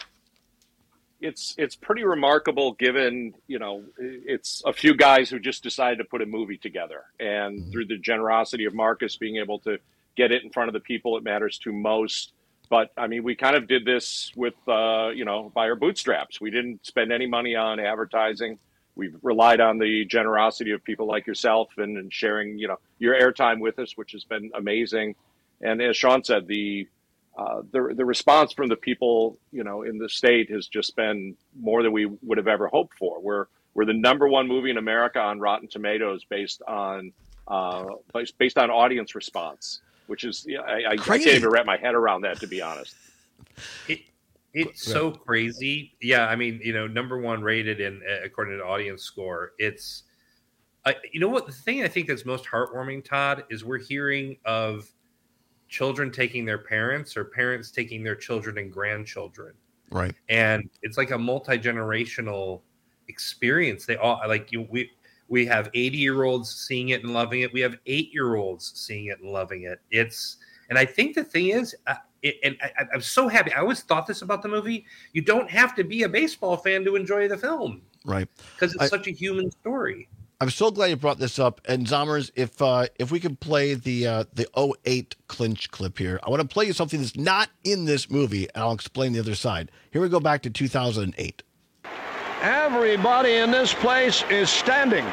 It's it's pretty remarkable given, you know, it's a few guys who just decided to put a movie together. And mm-hmm. through the generosity of Marcus being able to get it in front of the people it matters to most. But, I mean, we kind of did this with, uh, you know, by our bootstraps. We didn't spend any money on advertising. We've relied on the generosity of people like yourself and, and sharing, you know, your airtime with us, which has been amazing. And as Sean said, the Uh, the the response from the people, you know, in the state has just been more than we would have ever hoped for. We're we're the number one movie in America on Rotten Tomatoes based on uh, based, based on audience response, which is yeah, I, I, I can't even wrap my head around that, to be honest. It it's so crazy. Yeah, I mean, you know, number one rated in according to audience score. It's uh, you know what the thing I think that's most heartwarming, Todd, is we're hearing of children taking their parents or parents taking their children and grandchildren. Right. And it's like a multi-generational experience. They all like you, we, we have eighty year olds seeing it and loving it. We have eight year olds seeing it and loving it. It's, and I think the thing is, uh, it, and I, I'm so happy. I always thought this about the movie. You don't have to be a baseball fan to enjoy the film. Right. Because it's I, such a human story. I'm so glad you brought this up. And Zommers, if uh, if we could play the uh, the oh eight clinch clip here, I want to play you something that's not in this movie, and I'll explain the other side. Here we go back to two thousand eight. Everybody in this place is standing.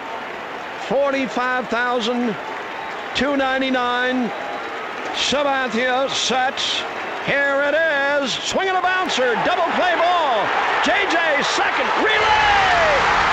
forty-five thousand two hundred ninety-nine. Sabathia sets. Here it is. Swinging a bouncer. Double play ball. J J second. Relay.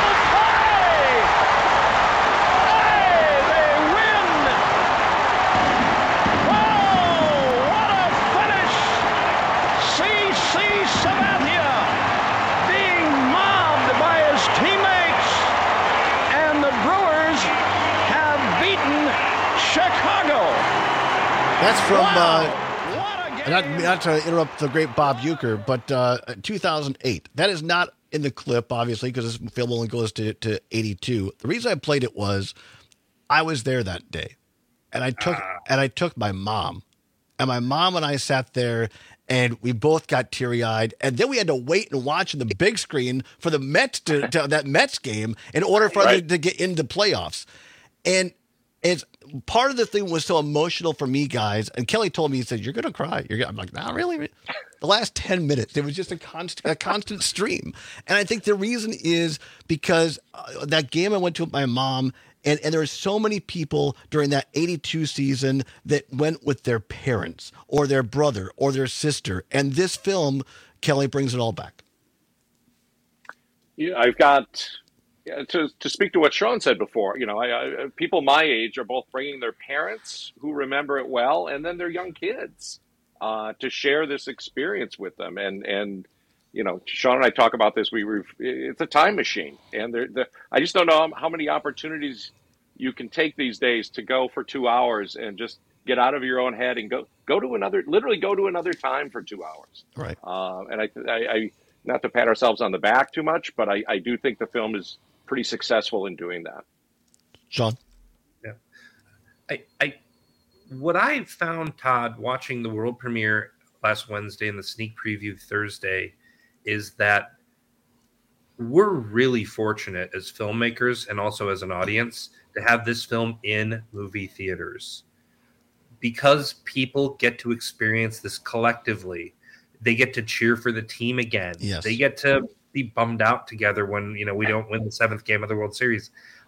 That's from, wow. uh, not, not to interrupt the great Bob Uecker, but uh, two thousand eight. That is not in the clip, obviously, because this film only goes to, to eighty-two. The reason I played it was I was there that day, and I took ah. and I took my mom, and my mom and I sat there, and we both got teary-eyed, and then we had to wait and watch in the big screen for the Mets to, to that Mets game in order for right. them to get into playoffs, and it's. Part of the thing was so emotional for me, guys. And Kelly told me, he said, "You're going to cry." You're gonna, I'm like, "No, really." The last ten minutes, it was just a constant, a constant stream. And I think the reason is because uh, that game I went to with my mom, and, and there were so many people during that eighty-two season that went with their parents or their brother or their sister. And this film, Kelly, brings it all back. Yeah, I've got... Yeah, to to speak to what Sean said before, you know, I, I, people my age are both bringing their parents who remember it well, and then their young kids uh, to share this experience with them. And and you know, Sean and I talk about this. We it's a time machine, and the I just don't know how many opportunities you can take these days to go for two hours and just get out of your own head and go go to another, literally go to another time for two hours. Right. Uh, and I, I, I not to pat ourselves on the back too much, but I, I do think the film is pretty successful in doing that. Sean? Yeah. I, I, what I found, Todd, watching the world premiere last Wednesday and the sneak preview Thursday is that we're really fortunate as filmmakers and also as an audience to have this film in movie theaters because people get to experience this collectively. They get to cheer for the team again. Yes. They get to be bummed out together when, you know, we don't win the seventh game of the World Series.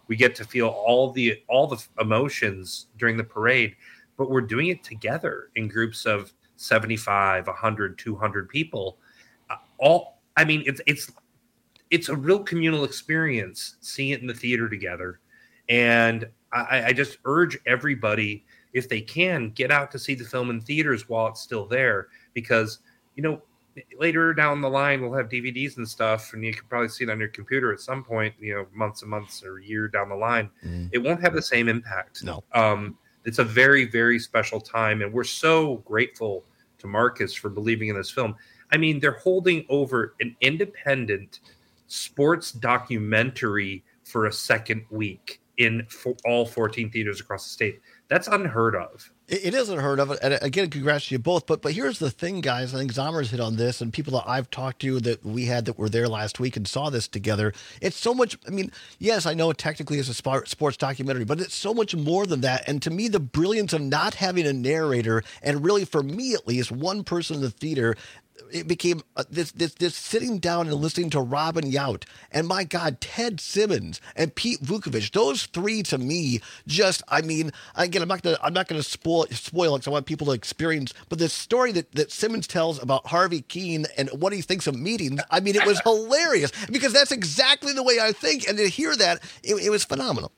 We get to feel all the all the emotions during the parade, but we're doing it together in groups of seventy-five, one hundred, two hundred people. Uh, all I mean, it's it's it's a real communal experience seeing it in the theater together. And I, I just urge everybody, if they can, get out to see the film in theaters while it's still there, because, you know, later down the line, we'll have D V Ds and stuff, and you can probably see it on your computer at some point, you know, months and months or a year down the line. Mm. It won't have the same impact. No. Um, it's a very, very special time, and we're so grateful to Marcus for believing in this film. I mean, they're holding over an independent sports documentary for a second week in for all fourteen theaters across the state. That's unheard of. It is unheard of. And again, congrats to you both. But but here's the thing, guys. I think Zomer's hit on this, and people that I've talked to that we had that were there last week and saw this together. It's so much. I mean, yes, I know it technically is a sports documentary, but it's so much more than that. And to me, the brilliance of not having a narrator, and really for me at least, one person in the theater, it became uh, this, this this sitting down and listening to Robin Yount and, my God, Ted Simmons and Pete Vukovich. Those three to me just, I mean, again, I'm not gonna I'm not gonna spoil spoil because I want people to experience. But the story that, that Simmons tells about Harvey Keene and what he thinks of meetings, I mean, it was hilarious because that's exactly the way I think. And to hear that, it, it was phenomenal.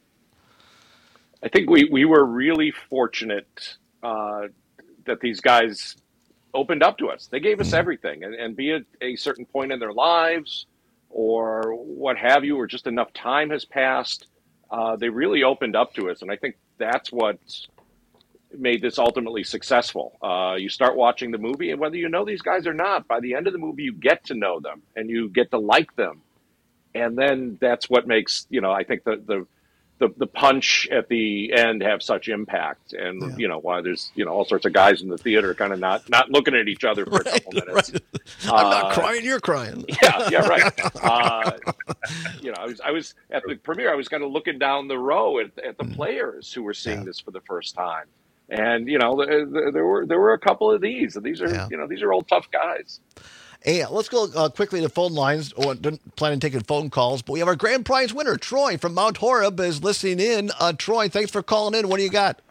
I think we we were really fortunate uh, that these guys opened up to us. They gave us everything, and, and be it a certain point in their lives or what have you, or just enough time has passed, uh, they really opened up to us. And I think that's what made this ultimately successful. Uh, you start watching the movie, and whether you know these guys or not, by the end of the movie, you get to know them and you get to like them. And then that's what makes, you know, I think the, the, The, the punch at the end have such impact, and yeah. you know why there's you know all sorts of guys in the theater kind of not not looking at each other for right, a couple minutes. Right. Uh, I'm not crying, you're crying. Yeah, yeah, right. uh, you know, I was I was at the premiere. I was kind of looking down the row at, at the players who were seeing yeah. this for the first time, and you know there, there were there were a couple of these, and these are yeah. you know these are old tough guys. Hey, let's go uh, quickly to phone lines. Oh, don't plan on taking phone calls, but we have our grand prize winner, Troy from Mount Horeb, is listening in. Uh, Troy, thanks for calling in. What do you got?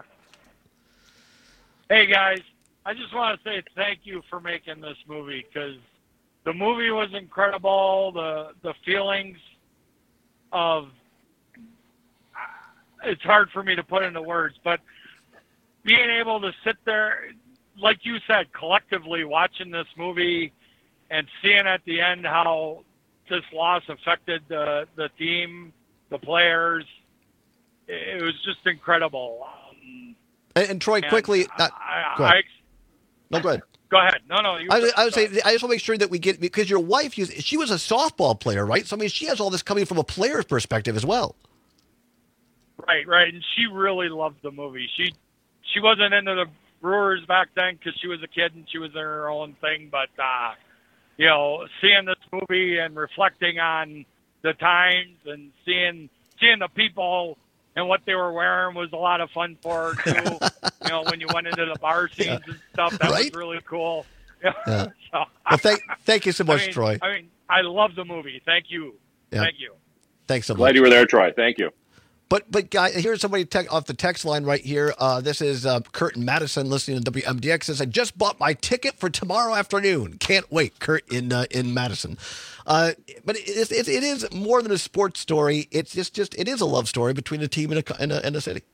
Hey, guys. I just want to say thank you for making this movie, because the movie was incredible. The the feelings of it's hard for me to put into words, but being able to sit there, like you said, collectively watching this movie and seeing at the end how this loss affected the the team, the players, it was just incredible. Um, and, and Troy, and quickly, uh, I, go ahead. I, no, go ahead. Go ahead. No, no. You I, I would say I just want to make sure that we get, because your wife, she was a softball player, right? So I mean, she has all this coming from a player's perspective as well. Right, right, and she really loved the movie. She she wasn't into the Brewers back then because she was a kid and she was in her own thing, but. Uh, You know, seeing this movie and reflecting on the times and seeing seeing the people and what they were wearing was a lot of fun for her too. You know, when you went into the bar scenes yeah. and stuff, that right? was really cool. Yeah. so, well, thank thank you so much, I mean, Troy. I mean, I love the movie. Thank you. Yeah. Thank you. Thanks so much. Glad you were there, Troy. Thank you. But, but guys, here's somebody te- off the text line right here. Uh, this is uh, Kurt in Madison listening to W M D X. Says, I just bought my ticket for tomorrow afternoon. Can't wait, Kurt in uh, in Madison. Uh, but it, it, it is more than a sports story. It's just, just it is a love story between a team and a, and a, and a city.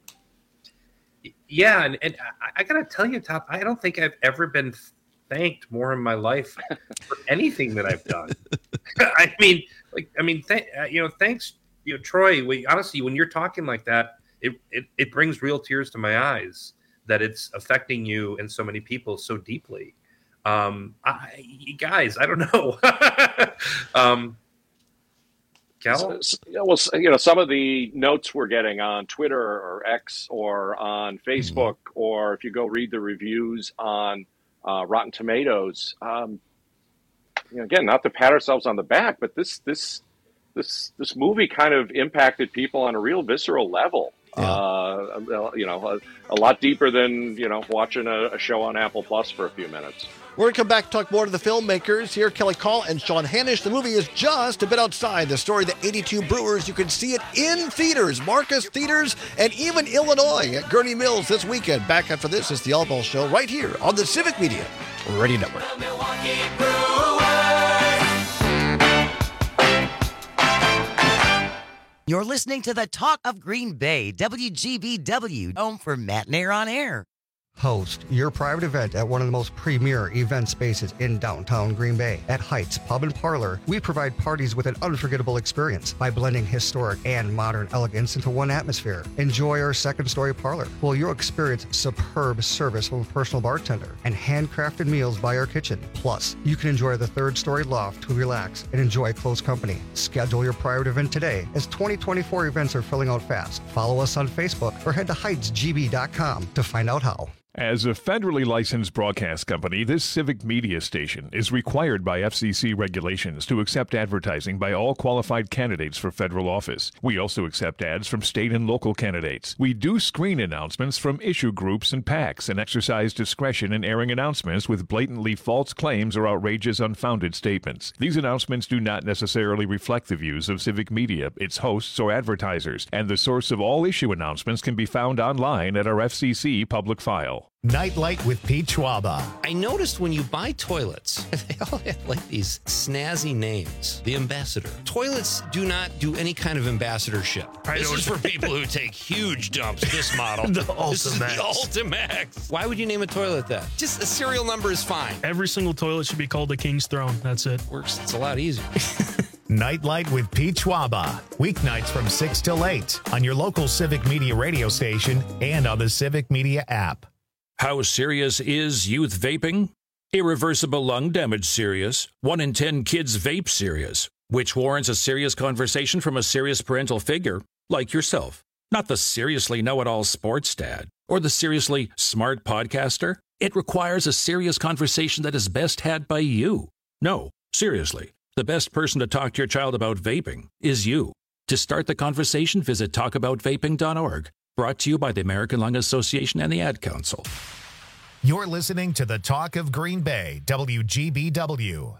Yeah, and, and I, I got to tell you, Top, I don't think I've ever been thanked more in my life for anything that I've done. I mean, like, I mean, th- you know, thanks. You know, Troy, we, honestly, when you're talking like that, it, it, it brings real tears to my eyes that it's affecting you and so many people so deeply. Um, I, you guys, I don't know. um, Cal? So, well, you know, some of the notes we're getting on Twitter or X or on Facebook, mm-hmm. or if you go read the reviews on uh, Rotten Tomatoes, um, you know, again, not to pat ourselves on the back, but this this. This this movie kind of impacted people on a real visceral level, Yeah. Uh, you know, a, a lot deeper than, you know, watching a, a show on Apple Plus for a few minutes. We're going to come back and talk more to the filmmakers here, Kelly Call and Sean Hanish. The movie is Just a Bit Outside, the story of the eighty-two Brewers. You can see it in theaters, Marcus Theaters, and even Illinois at Gurney Mills this weekend. Back after this is the All Ball Show right here on the Civic Media Radio Network. You're listening to the Talk of Green Bay, W G B W, home for Matt and Air on Air. Host your private event at one of the most premier event spaces in downtown Green Bay. At Heights Pub and Parlor, we provide parties with an unforgettable experience by blending historic and modern elegance into one atmosphere. Enjoy our second-story parlor, where you'll experience superb service from a personal bartender and handcrafted meals by our kitchen. Plus, you can enjoy the third-story loft to relax and enjoy close company. Schedule your private event today, as twenty twenty-four events are filling out fast. Follow us on Facebook or head to heights g b dot com to find out how. As a federally licensed broadcast company, this civic media station is required by F C C regulations to accept advertising by all qualified candidates for federal office. We also accept ads from state and local candidates. We do screen announcements from issue groups and PACs and exercise discretion in airing announcements with blatantly false claims or outrageous, unfounded statements. These announcements do not necessarily reflect the views of civic media, its hosts, or advertisers, and the source of all issue announcements can be found online at our F C C public file. Nightlight with Pete Schwaba. I noticed when you buy toilets, they all have like these snazzy names. The Ambassador. Toilets do not do any kind of ambassadorship. I this know. is for people who take huge dumps. This model. The This is the Ultimax. Ultimax. Why would you name a toilet that? Just a serial number is fine. Every single toilet should be called the King's Throne. That's it. Works. It's a lot easier. Nightlight with Pete Schwaba. Weeknights from six till eight on your local Civic Media radio station and on the Civic Media app. How serious is youth vaping? Irreversible lung damage serious. One in ten kids vape serious, which warrants a serious conversation from a serious parental figure like yourself. Not the seriously know-it-all sports dad or the seriously smart podcaster. It requires a serious conversation that is best had by you. No, seriously, the best person to talk to your child about vaping is you. To start the conversation, visit talk about vaping dot org. Brought to you by the American Lung Association and the Ad Council. You're listening to the Talk of Green Bay, W G B W.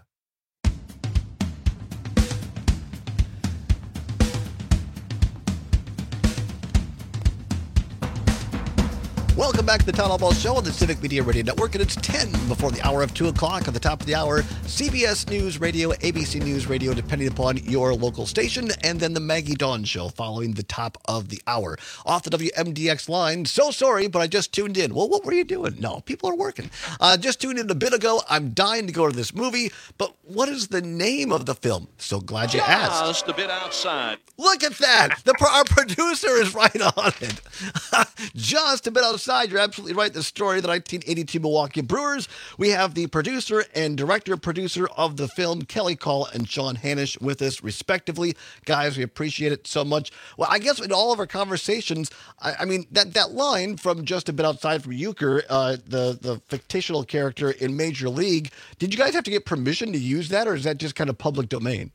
Welcome back to the Town Hall Ball Show on the Civic Media Radio Network, and it's ten before the hour of two o'clock. At the top of the hour, C B S News Radio, A B C News Radio, depending upon your local station, and then the Maggie Dawn Show following the top of the hour. Off the W M D X line, so sorry, but I just tuned in. Well, what were you doing? No, people are working. Uh, just tuned in a bit ago. I'm dying to go to this movie, but what is the name of the film? So glad you asked. Just a bit outside. Look at that. The Our producer is right on it. Just a bit outside. You're absolutely right. The story of the nineteen eighty-two Milwaukee Brewers. We have the producer and director-producer of the film, Kelly Call and Sean Hanish, with us, respectively. Guys, we appreciate it so much. Well, I guess in all of our conversations, I, I mean, that, that line from Just a Bit Outside from Euchre, uh, the, the fictional character in Major League, did you guys have to get permission to use that, or is that just kind of public domain?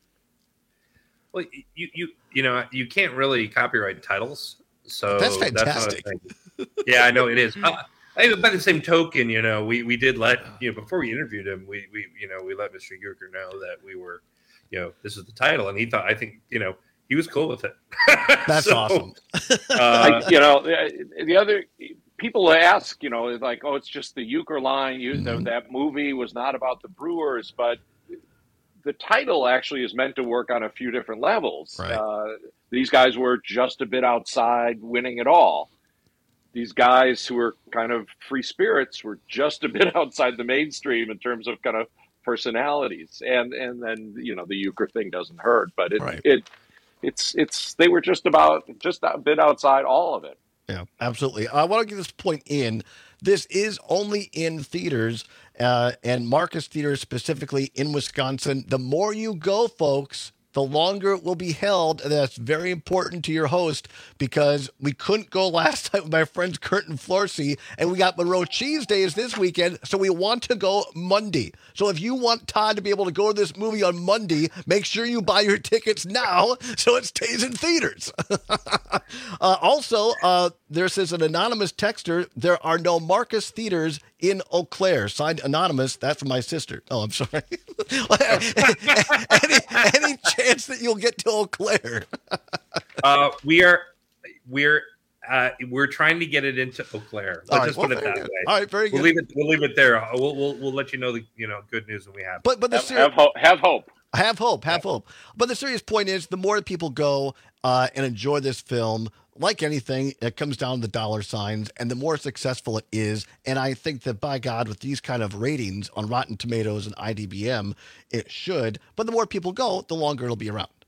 Well, you you you know you can't really copyright titles, so That's fantastic. That's yeah, I know it is. Uh, I, by the same token, you know, we, we did let you know before we interviewed him, we we you know we let Mister Euchre know that we were, you know, this is the title, and he thought I think you know he was cool with it. That's So, awesome. uh, I, you know, the, the other people ask, you know, like, oh, it's just the Euchre line. You, Mm-hmm. the, that movie was not about the Brewers, but the title actually is meant to work on a few different levels. Right. Uh, these guys were just a bit outside winning it all. These guys who were kind of free spirits were just a bit outside the mainstream in terms of kind of personalities. And and then, you know, the Euchre thing doesn't hurt, but it, Right. it it's it's they were just about just a bit outside all of it. Yeah, absolutely. I want to get this point in. This is only in theaters, uh, and Marcus Theaters specifically in Wisconsin. The more you go, folks, the longer it will be held. And that's very important to your host because we couldn't go last time with my friends Kurt and Florsey, and we got Monroe Cheese Days this weekend, so we want to go Monday. So if you want Todd to be able to go to this movie on Monday, make sure you buy your tickets now so it stays in theaters. uh, also, uh, there says an anonymous texter, there are no Marcus Theaters in Eau Claire. Signed Anonymous. That's my sister. Oh, I'm sorry. any, any chance that you'll get to Eau Claire? uh, we are, we're, uh, we're trying to get it into Eau Claire. Let's All right, just well, put it very that good. way. All right, very We'll good. leave it. We'll leave it there. We'll we'll, we'll let you know the you know good news when we have. But but the Have, seri- have hope. Have hope. Have hope, have hope. But the serious point is, the more people go uh, and enjoy this film, like anything, it comes down to the dollar signs, and the more successful it is. And I think that, by God, with these kind of ratings on Rotten Tomatoes and I D B M, it should. But the more people go, the longer it'll be around.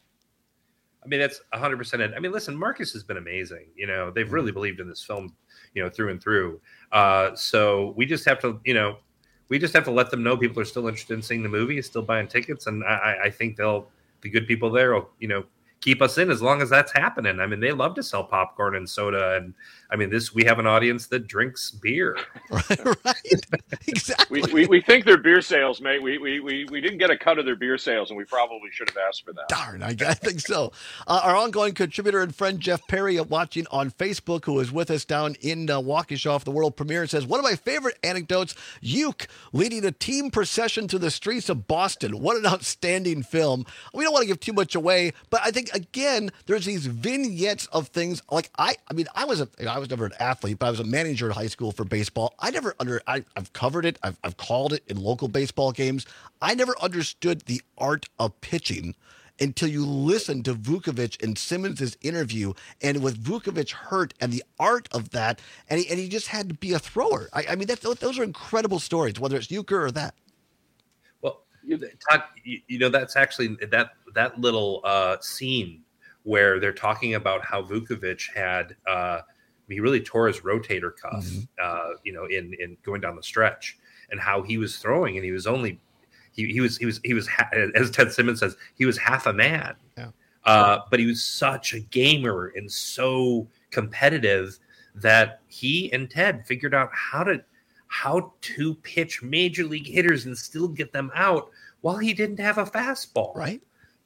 I mean, that's one hundred percent it. I mean, listen, Marcus has been amazing. You know, they've really believed in this film, you know, through and through. Uh, so we just have to, you know, we just have to let them know people are still interested in seeing the movie, still buying tickets. And I, I think they'll, the good people there will, you know, keep us in as long as that's happening. I mean, they love to sell popcorn and soda. And I mean, this, we have an audience that drinks beer. Right. Exactly. We, we, we think they're beer sales, mate. We, we, we, we didn't get a cut of their beer sales, and we probably should have asked for that. Darn, I, I think so. Uh, our ongoing contributor and friend Jeff Perry, uh, watching on Facebook, who is with us down in uh, Waukesha for the world premiere, says, one of my favorite anecdotes, Uke leading a team procession through the streets of Boston. What an outstanding film. We don't want to give too much away, but I think, again, there's these vignettes of things like I, I mean, I was a, I was never an athlete, but I was a manager in high school for baseball. I never under, I, I've covered it. I've, I've called it in local baseball games. I never understood the art of pitching until you listen to Vukovich and Simmons' interview, and with Vukovich hurt and the art of that, and he, and he just had to be a thrower. I, I mean, that's, those are incredible stories, whether it's Euchre or that. Well, Todd, you, you know, that's actually that that little uh, scene where they're talking about how Vukovich had uh, he really tore his rotator cuff, mm-hmm. uh, you know, in in going down the stretch, and how he was throwing, and he was only. He, he was he was he was as Ted Simmons says, he was half a man, yeah. uh, but he was such a gamer and so competitive that he and Ted figured out how to how to pitch major league hitters and still get them out while he didn't have a fastball. Right.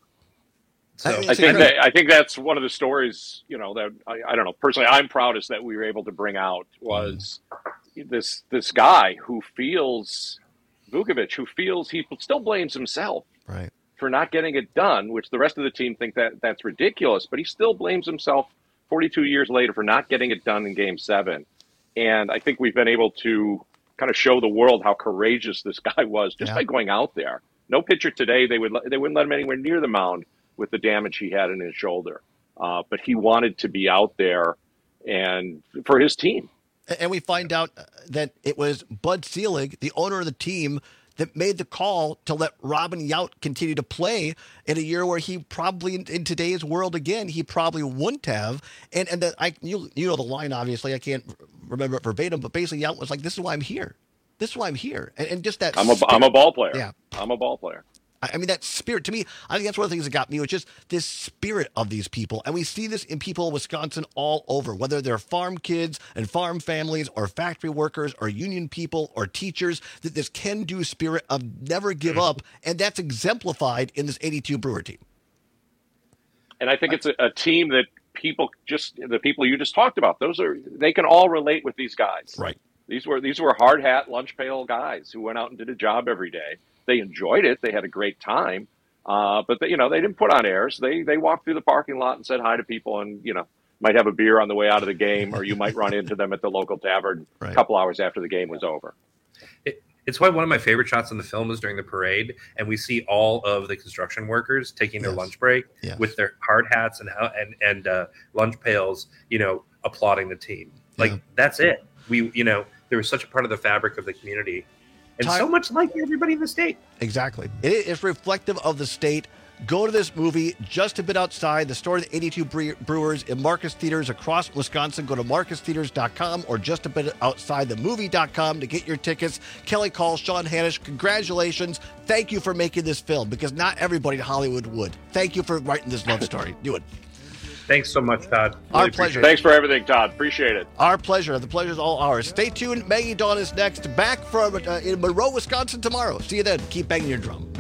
So I think that, I think that's one of the stories, you know, that I, I don't know personally I'm proudest that we were able to bring out was mm. this this guy who feels. Vukovich, who feels he still blames himself right. for not getting it done, which the rest of the team think that that's ridiculous, but he still blames himself forty-two years later for not getting it done in game seven. And I think we've been able to kind of show the world how courageous this guy was just yeah. by going out there. No pitcher today, they would they wouldn't let him anywhere near the mound with the damage he had in his shoulder. Uh, but he wanted to be out there and for his team. And we find out that it was Bud Selig, the owner of the team, that made the call to let Robin Yount continue to play in a year where he probably, in, in today's world again, he probably wouldn't have. And and that I you you know the line, obviously, I can't remember it verbatim, but basically Yount was like, "This is why I'm here. This is why I'm here." And, and just that I'm a spirit. I'm a ball player. Yeah, I'm a ball player. I mean, that spirit, to me, I think that's one of the things that got me, was just this spirit of these people. And we see this in people in Wisconsin all over, whether they're farm kids and farm families or factory workers or union people or teachers, that this can-do spirit of never give up. And that's exemplified in this eighty-two Brewer team. And I think it's a, a team that people just, the people you just talked about, those are, they can all relate with these guys. Right. These were, these were hard hat, lunch pail guys who went out and did a job every day. They enjoyed it. They had a great time. Uh, but, they, you know, they didn't put on airs. They they walked through the parking lot and said hi to people and, you know, might have a beer on the way out of the game, or you might run into them at the local tavern right. a couple hours after the game was over. It, it's why one of my favorite shots in the film is during the parade, and we see all of the construction workers taking their yes. lunch break yes. with their hard hats and and, and uh, lunch pails, you know, applauding the team. Like, yeah. that's it. We, you know, there was such a part of the fabric of the community. And so much like everybody in the state. Exactly. It is reflective of the state Go to this movie just a bit outside the store of the eighty-two Bre- Brewers in Marcus Theaters across Wisconsin. Go to marcus theaters dot com or just a bit outside the movie dot com to get your tickets. Kelly Call, Sean Hannish, congratulations. Thank you for making this film, because not everybody in Hollywood would. Thank you for writing this love story. Do it. Thanks so much, Todd. Our Really pleasure. Thanks for everything, Todd. Appreciate it. Our pleasure. The pleasure's all ours. Stay tuned. Maggie Dawn is next. Back from uh, in Monroe, Wisconsin tomorrow. See you then. Keep banging your drum.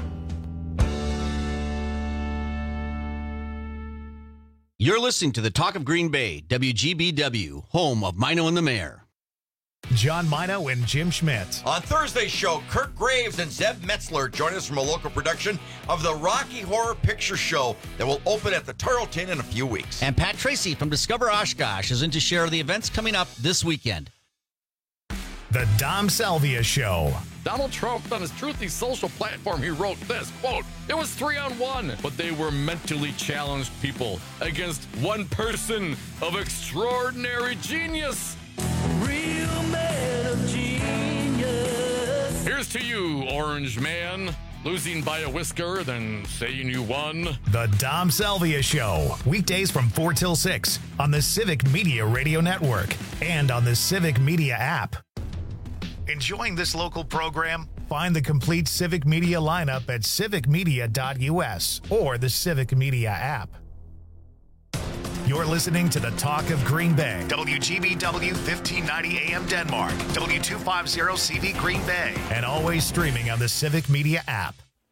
You're listening to the Talk of Green Bay, W G B W, home of Mino and the Mayor. John Mino and Jim Schmidt. On Thursday's show, Kirk Graves and Zeb Metzler join us from a local production of the Rocky Horror Picture Show that will open at the Tarleton in a few weeks. And Pat Tracy from Discover Oshkosh is in to share the events coming up this weekend. The Dom Salvia Show. Donald Trump, on his Truthy social platform, he wrote this, quote, "It was three on one, but they were mentally challenged people against one person of extraordinary genius. Real man of genius. Here's to you, Orange Man. Losing by a whisker, then saying you won." The Dom Salvia Show. Weekdays from four till six on the Civic Media Radio Network and on the Civic Media app. Enjoying this local program? Find the complete Civic Media lineup at civic media dot u s or the Civic Media app. You're listening to the Talk of Green Bay. W G B W fifteen ninety A M Denmark. W two fifty C V Green Bay. And always streaming on the Civic Media app.